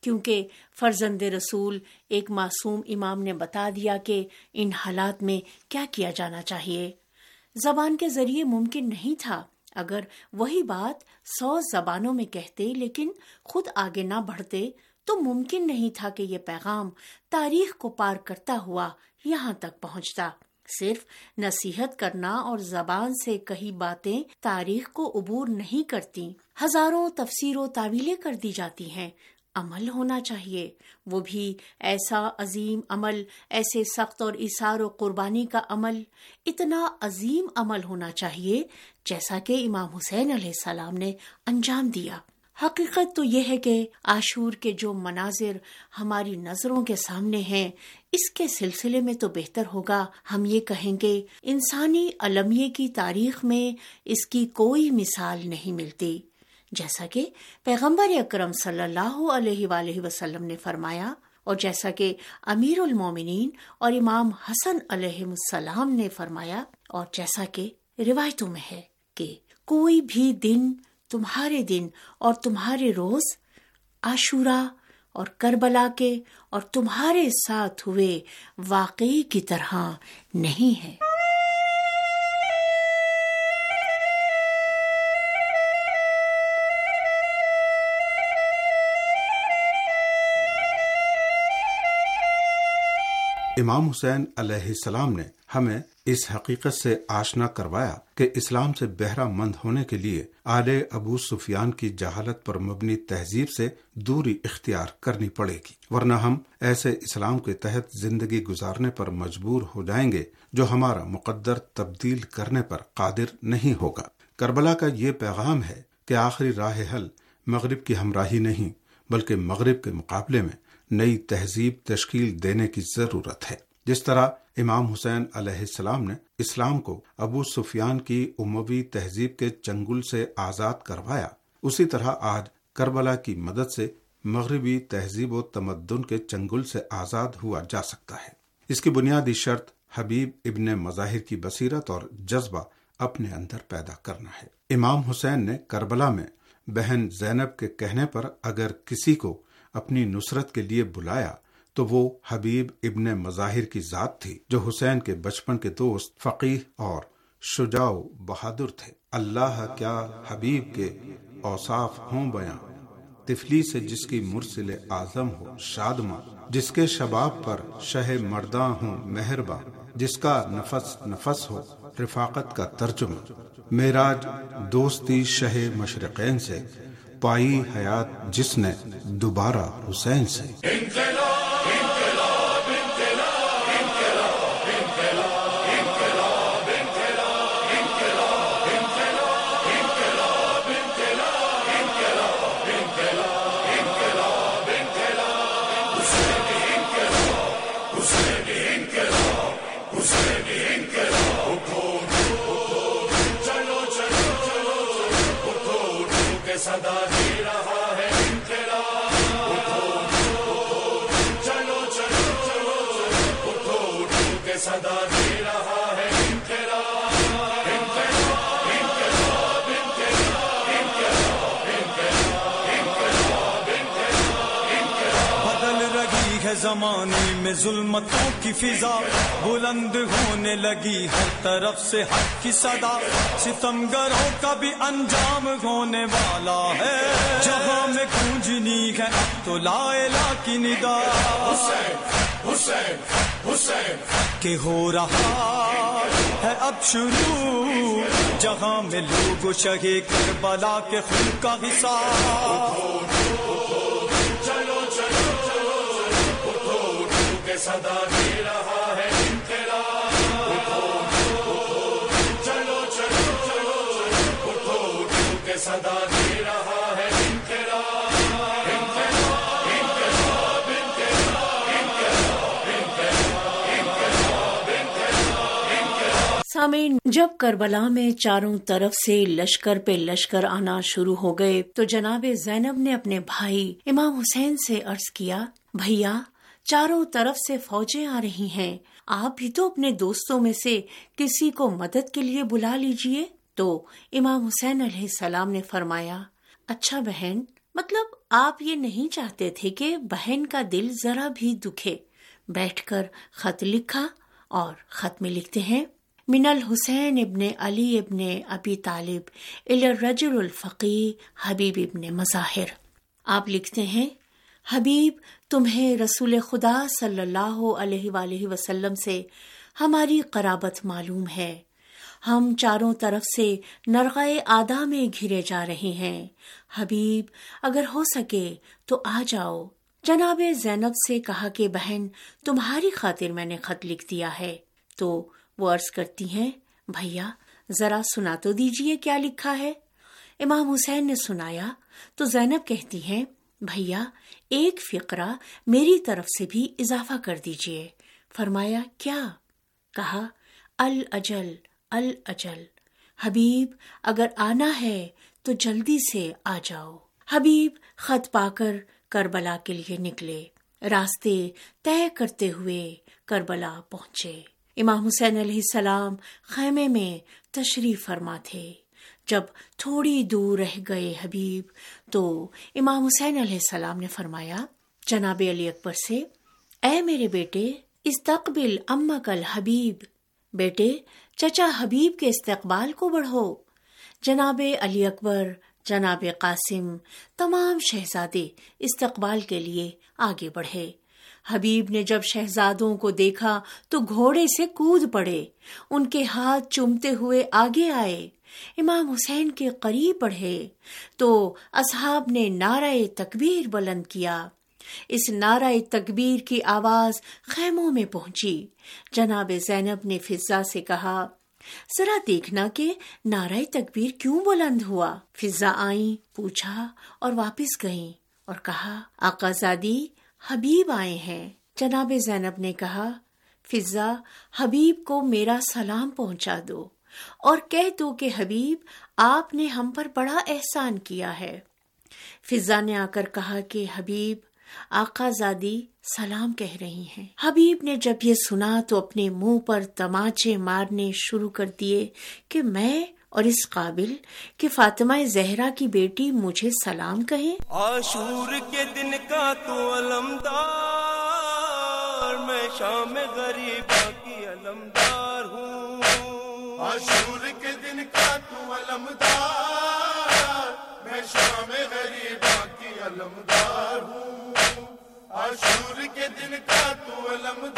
کیونکہ فرزند رسول ایک معصوم امام نے بتا دیا کہ ان حالات میں کیا کیا جانا چاہیے۔ زبان کے ذریعے ممکن نہیں تھا، اگر وہی بات 100 زبانوں میں کہتے لیکن خود آگے نہ بڑھتے تو ممکن نہیں تھا کہ یہ پیغام تاریخ کو پار کرتا ہوا یہاں تک پہنچتا۔ صرف نصیحت کرنا اور زبان سے کہی باتیں تاریخ کو عبور نہیں کرتی، ہزاروں تفسیر و تعویلیں کر دی جاتی ہیں۔ عمل ہونا چاہیے، وہ بھی ایسا عظیم عمل، ایسے سخت اور ایثار و قربانی کا عمل، اتنا عظیم عمل ہونا چاہیے جیسا کہ امام حسین علیہ السلام نے انجام دیا۔ حقیقت تو یہ ہے کہ عاشور کے جو مناظر ہماری نظروں کے سامنے ہیں، اس کے سلسلے میں تو بہتر ہوگا ہم یہ کہیں کہ انسانی المیہ کی تاریخ میں اس کی کوئی مثال نہیں ملتی، جیسا کہ پیغمبر اکرم صلی اللہ علیہ وآلہ وسلم نے فرمایا، اور جیسا کہ امیر المومنین اور امام حسن علیہ السلام نے فرمایا، اور جیسا کہ روایتوں میں ہے کہ کوئی بھی دن تمہارے دن اور تمہارے روز عاشورہ اور کربلا کے اور تمہارے ساتھ ہوئے واقعی کی طرح نہیں ہے۔ امام حسین علیہ السلام نے ہمیں اس حقیقت سے آشنا کروایا کہ اسلام سے بہرہ مند ہونے کے لیے آل ابو سفیان کی جہالت پر مبنی تہذیب سے دوری اختیار کرنی پڑے گی، ورنہ ہم ایسے اسلام کے تحت زندگی گزارنے پر مجبور ہو جائیں گے جو ہمارا مقدر تبدیل کرنے پر قادر نہیں ہوگا۔ کربلا کا یہ پیغام ہے کہ آخری راہ حل مغرب کی ہمراہی نہیں بلکہ مغرب کے مقابلے میں نئی تہذیب تشکیل دینے کی ضرورت ہے۔ جس طرح امام حسین علیہ السلام نے اسلام کو ابو سفیان کی اموی تہذیب کے چنگل سے آزاد کروایا، اسی طرح آج کربلا کی مدد سے مغربی تہذیب و تمدن کے چنگل سے آزاد ہوا جا سکتا ہے۔ اس کی بنیادی شرط حبیب ابن مظاہر کی بصیرت اور جذبہ اپنے اندر پیدا کرنا ہے۔ امام حسین نے کربلا میں بہن زینب کے کہنے پر اگر کسی کو اپنی نصرت کے لیے بلایا تو وہ حبیب ابن مظاہر کی ذات تھی، جو حسین کے بچپن کے دوست، فقیہ اور شجاع و بہادر تھے۔ اللہ کیا حبیب کے اوصاف ہوں بیاں، طفلی سے جس کی مرسل اعظم ہو شادماں، جس کے شباب پر شہ مرداں ہوں مہرباں، جس کا نفس نفس ہو رفاقت کا ترجمہ، معراج دوستی شہ مشرقین سے، پائی حیات جس نے دوبارہ حسین سے۔ صدا دے رہا ہے انقلاب، چلو چلو چلو اٹھو اٹھو کے صدا دے رہا ہے انقلاب، انقلاب انقلاب انقلاب انقلاب انقلاب۔ بدل رہی ہے زمانے میں ظلمتوں کی فضا، بلند ہونے لگی ہر طرف سے حق کی صدا، ستمگروں کا بھی انجام ہونے والا ہے، جہاں میں گونجنی ہے تو لا الہ کی ندا، حسین حسین حسین کہ ہو رہا ہے اب شروع، جہاں میں لوگ شہے کربلا کے خون کا حساب، چلو چلو چلو اٹھو اٹھو کے صدا دے رہا ہے انقلاب، چلو چلو چلو اٹھو اٹھو کے صدا دے رہا ہے انقلاب، انقلاب انقلاب انقلاب انقلاب انقلاب۔ سامعین، جب کربلا میں چاروں طرف سے لشکر پہ لشکر آنا شروع ہو گئے تو جناب زینب نے اپنے بھائی امام حسین سے عرض کیا، بھیا چاروں طرف سے فوجیں آ رہی ہیں، آپ بھی تو اپنے دوستوں میں سے کسی کو مدد کے لیے بلا لیجئے۔ تو امام حسین علیہ السلام نے فرمایا، اچھا بہن، مطلب آپ یہ نہیں چاہتے تھے کہ بہن کا دل ذرا بھی دکھے. بیٹھ کر خط لکھا اور خط میں لکھتے ہیں: من الحسین ابن علی ابن ابی طالب الی الرجل الفقی حبیب ابن مظاہر. آپ لکھتے ہیں: حبیب، تمہیں رسول خدا صلی اللہ علیہ وآلہ وسلم سے ہماری قرابت معلوم ہے. ہم چاروں طرف سے نرغۂ آدھا میں گھرے جا رہے ہیں. حبیب، اگر ہو سکے تو آ جاؤ. جناب زینب سے کہا کہ بہن، تمہاری خاطر میں نے خط لکھ دیا ہے. تو وہ عرض کرتی ہیں: بھیا ذرا سنا تو دیجئے کیا لکھا ہے. امام حسین نے سنایا تو زینب کہتی ہیں: بھیا ایک فقرہ میری طرف سے بھی اضافہ کر دیجئے. فرمایا: کیا؟ کہا: الاجل الاجل. حبیب اگر آنا ہے تو جلدی سے آ جاؤ. حبیب خط پا کر کربلا کے لیے نکلے. راستے طے کرتے ہوئے کربلا پہنچے. امام حسین علیہ السلام خیمے میں تشریف فرما تھے. جب تھوڑی دور رہ گئے حبیب تو امام حسین علیہ السلام نے فرمایا جناب علی اکبر سے: اے میرے بیٹے، استقبل امک الحبیب. بیٹے، چچا حبیب کے استقبال کو بڑھو. جناب علی اکبر، جناب قاسم، تمام شہزادے استقبال کے لیے آگے بڑھے. حبیب نے جب شہزادوں کو دیکھا تو گھوڑے سے کود پڑے. ان کے ہاتھ چومتے ہوئے آگے آئے. امام حسین کے قریب بڑھے تو اصحاب نے نعرہ تکبیر بلند کیا. اس نعرہ تکبیر کی آواز خیموں میں پہنچی. جناب زینب نے فضہ سے کہا: ذرا دیکھنا کہ نعرہ تکبیر کیوں بلند ہوا. فضہ آئیں، پوچھا اور واپس گئیں اور کہا: آقا زادی، حبیب آئے ہیں. جناب زینب نے کہا: فضہ، حبیب کو میرا سلام پہنچا دو اور کہہ دو کہ حبیب، آپ نے ہم پر بڑا احسان کیا ہے. فضہ نے آ کر کہا کہ حبیب، آقا زادی سلام کہہ رہی ہیں. حبیب نے جب یہ سنا تو اپنے منہ پر تماچے مارنے شروع کر دیے کہ میں اور اس قابل کہ فاطمہ زہرا کی بیٹی مجھے سلام کہیں. عاشور کے دن کا تو علمدار، میں شام غریبہ کی علمدار ہوں. عاشور کے دن کا تو علمدار، میں شام غریبہ کی علمدار ہوں. عاشور کے دن کا تو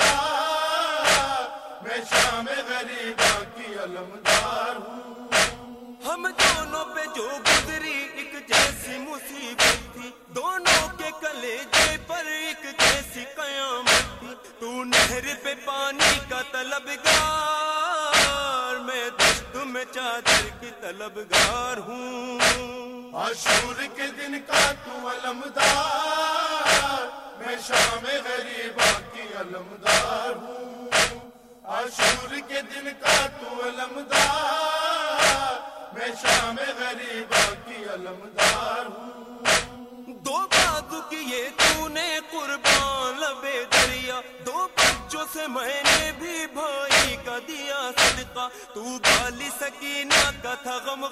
علمدار، میں شام غریبہ کی علمدار ہوں. ہم دونوں پہ جو گزری ایک جیسی مصیبت تھی، دونوں کے کلیجے پر ایک جیسی قیامت تھی. تو نہر پہ پانی کا طلبگار، میں دشت میں چادر کی طلبگار ہوں. عاشور کے دن کا تو علمدار، میں شام غریبہ کی علمدار ہوں. عاشور کے دن کا تو علمدار، میں شام غریبہ کی علمدار ہوں. دو بازو کیے تو نے قربان لبے دریا، دو بچوں سے میں نے بھی بھائی کا دیا صدقہ. تو بالی سکینہ کا تھا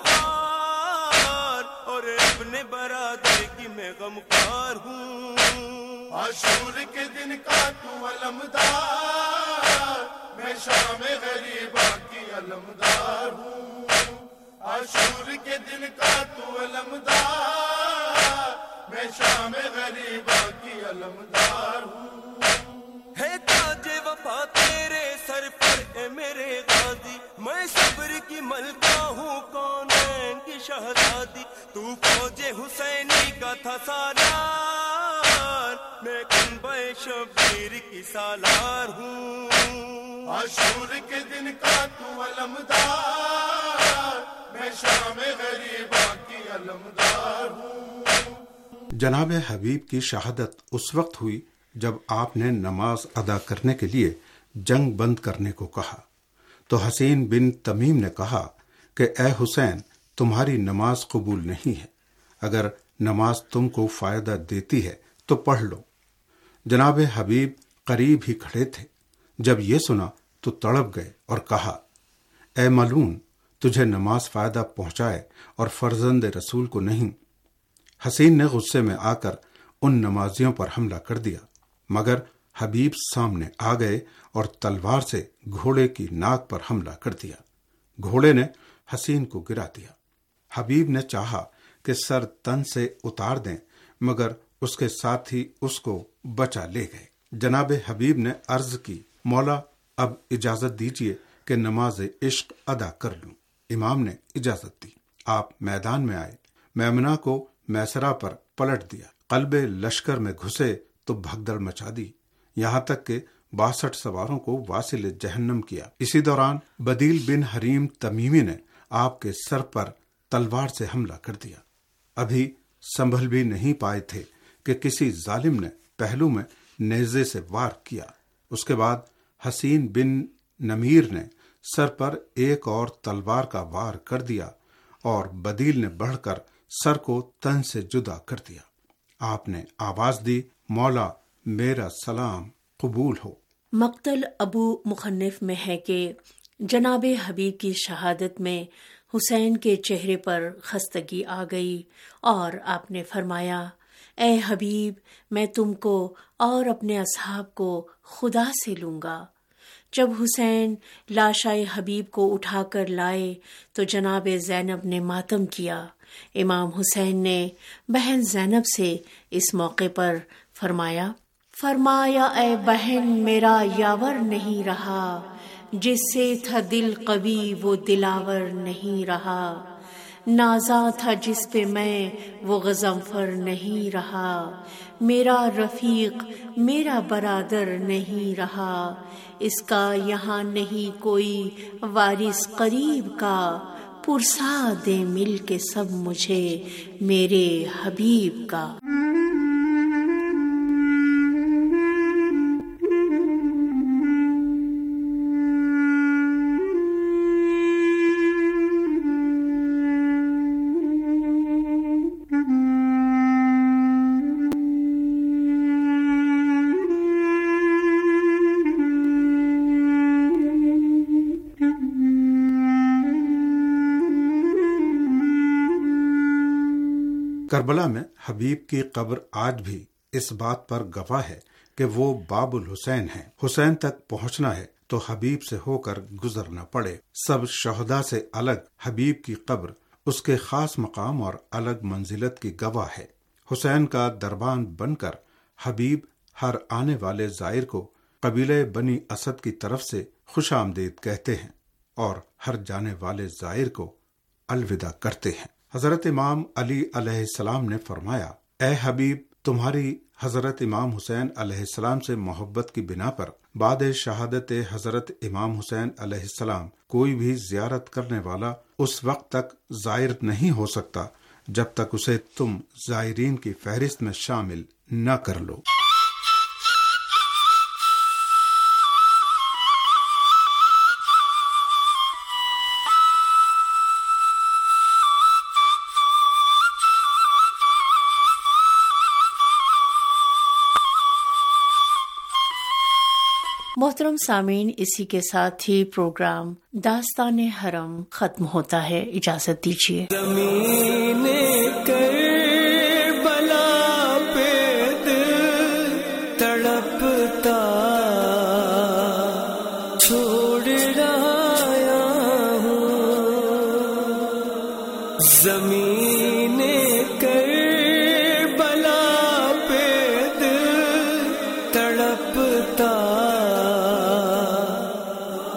غمخوار اور اپنے برادر کی میں غمخوار ہوں. عاشور کے دن کا تو علمدار، میں شام غریبہ کی علمدار ہوں. عاشور کے دن کا تو علمدار، میں شام غریبہ کی علمدار ہوں. ہے تاج وفا تیرے سر پر اے میرے غازی، میں صبر کی ملکہ ہوں کونین کی شہزادی. تو فوج حسینی کا تھا سالار، میں کنبہ شبیر کی سالار ہوں. عاشور کے دن کا تو علمدار، میں شام غریبہ کی علمدار ہوں. جناب حبیب کی شہادت اس وقت ہوئی جب آپ نے نماز ادا کرنے کے لیے جنگ بند کرنے کو کہا تو حسین بن تمیم نے کہا کہ اے حسین، تمہاری نماز قبول نہیں ہے. اگر نماز تم کو فائدہ دیتی ہے تو پڑھ لو. جناب حبیب قریب ہی کھڑے تھے. جب یہ سنا تو تڑپ گئے اور کہا: اے ملعون، تجھے نماز فائدہ پہنچائے اور فرزند رسول کو نہیں. حسین نے غصے میں آ کر ان نمازیوں پر حملہ کر دیا، مگر حبیب سامنے آ گئے اور تلوار سے گھوڑے کی ناک پر حملہ کر دیا۔ گھوڑے نے حسین کو گرا دیا۔ حبیب نے چاہا کہ سر تن سے اتار دیں، مگر اس کے ساتھ ہی اس کو بچا لے گئے۔ جناب حبیب نے عرض کی، مولا اب اجازت دیجیے کہ نماز عشق ادا کر لوں۔ امام نے اجازت دی۔ آپ میدان میں آئے، میمنہ کو میسرہ پر پلٹ دیا، قلب لشکر میں گھسے تو بھگدڑ مچا دی، یہاں تک کہ 62 سواروں کو واصل جہنم کیا۔ اسی دوران بدیل بن حریم تمیمی نے آپ کے سر پر تلوار سے حملہ کر دیا۔ ابھی سنبھل بھی نہیں پائے تھے کہ کسی ظالم نے پہلو میں نیزے سے وار کیا۔ اس کے بعد حسین بن نمیر نے سر پر ایک اور تلوار کا وار کر دیا اور بدیل نے بڑھ کر سر کو تن سے جدا کر دیا۔ آپ نے آواز دی، مولا میرا سلام قبول ہو۔ مقتل ابو مخنف میں ہے کہ جناب حبیب کی شہادت میں حسین کے چہرے پر خستگی آ گئی اور آپ نے فرمایا، اے حبیب، میں تم کو اور اپنے اصحاب کو خدا سے لوں گا۔ جب حسین لاشائے حبیب کو اٹھا کر لائے تو جناب زینب نے ماتم کیا۔ امام حسین نے بہن زینب سے اس موقع پر فرمایا، اے بہن، میرا یاور نہیں رہا، جس سے تھا دل قوی وہ دلاور نہیں رہا، نازاں تھا جس پہ میں وہ غضنفر نہیں رہا، میرا رفیق میرا برادر نہیں رہا، اس کا یہاں نہیں کوئی وارث قریب کا، پرسا دے مل کے سب مجھے میرے حبیب کا۔ کربلا میں حبیب کی قبر آج بھی اس بات پر گواہ ہے کہ وہ باب الحسین ہیں۔ حسین تک پہنچنا ہے تو حبیب سے ہو کر گزرنا پڑے۔ سب شہداء سے الگ حبیب کی قبر اس کے خاص مقام اور الگ منزلت کی گواہ ہے۔ حسین کا دربان بن کر حبیب ہر آنے والے زائر کو قبیلہ بنی اسد کی طرف سے خوش آمدید کہتے ہیں اور ہر جانے والے زائر کو الوداع کرتے ہیں۔ حضرت امام علی علیہ السلام نے فرمایا، اے حبیب، تمہاری حضرت امام حسین علیہ السلام سے محبت کی بنا پر بعد شہادت حضرت امام حسین علیہ السلام کوئی بھی زیارت کرنے والا اس وقت تک زائر نہیں ہو سکتا جب تک اسے تم زائرین کی فہرست میں شامل نہ کر لو۔ محترم سامعین، اسی کے ساتھ ہی پروگرام داستان حرم ختم ہوتا ہے۔ اجازت دیجیے۔ زمین کربلا پہ دل تڑپتا چھوڑ آیا ہوں، زمین کربلا پہ دل تڑپتا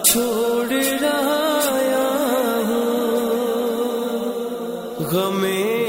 چھوڑ آیا ہوں، غمیں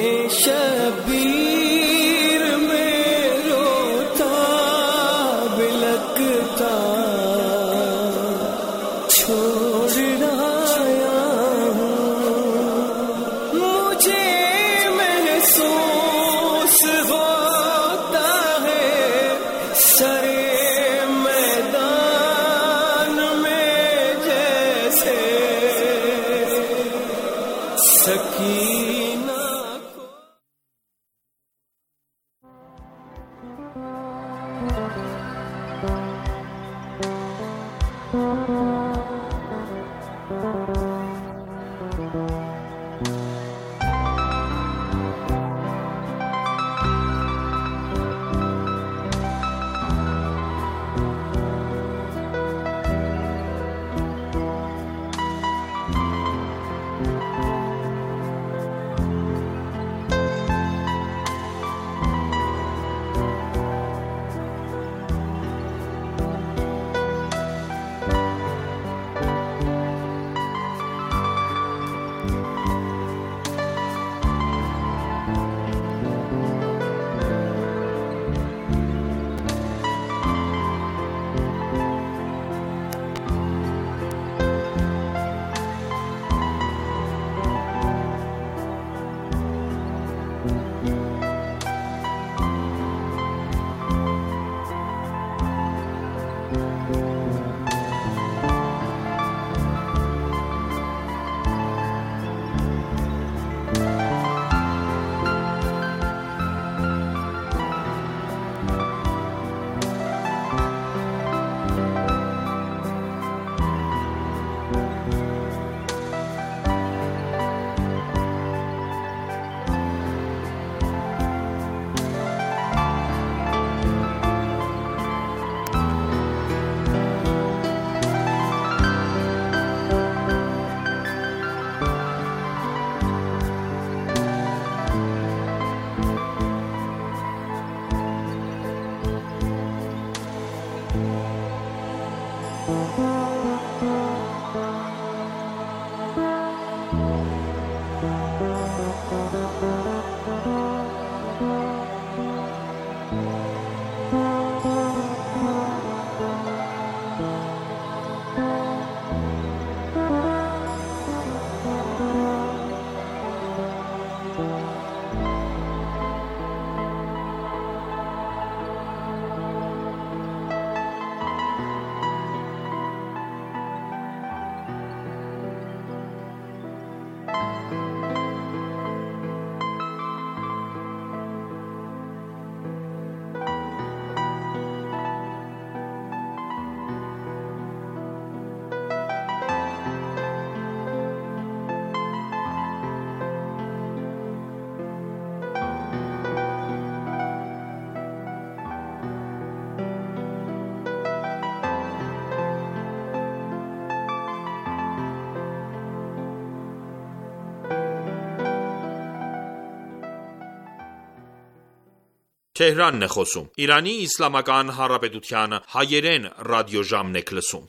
Թեհրանն է խոսում։ Իրանի Իսլամական Հանրապետության հայերեն ռադիոժամն եք լսում։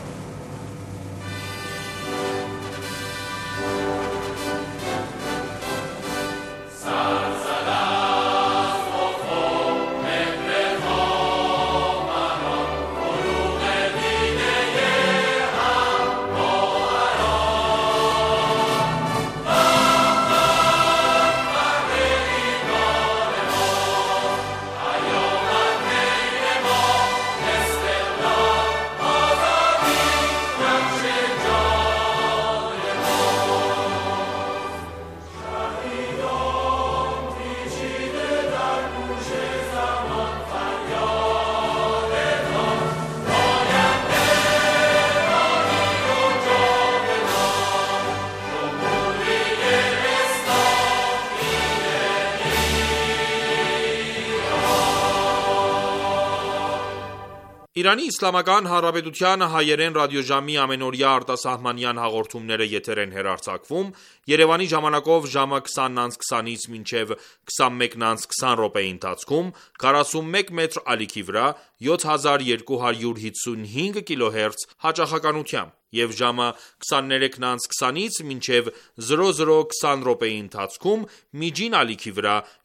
Իրանի Իսլամական Հանրապետության հայերեն ռադիոժամի ամենօրյա արտասահմանյան հաղորդումները եթեր են հեռարձակվում Երևանի ժամանակով ժամը 20:20-ից մինչև 21:20 րոպեի ընթացքում 41 մետր ալիքի վրա 7255 կիլոհերց հաճախականությամբ և ժամը 23:20-ից մինչև 00:20 րոպեի ընթացքում միջին ալիքի վրա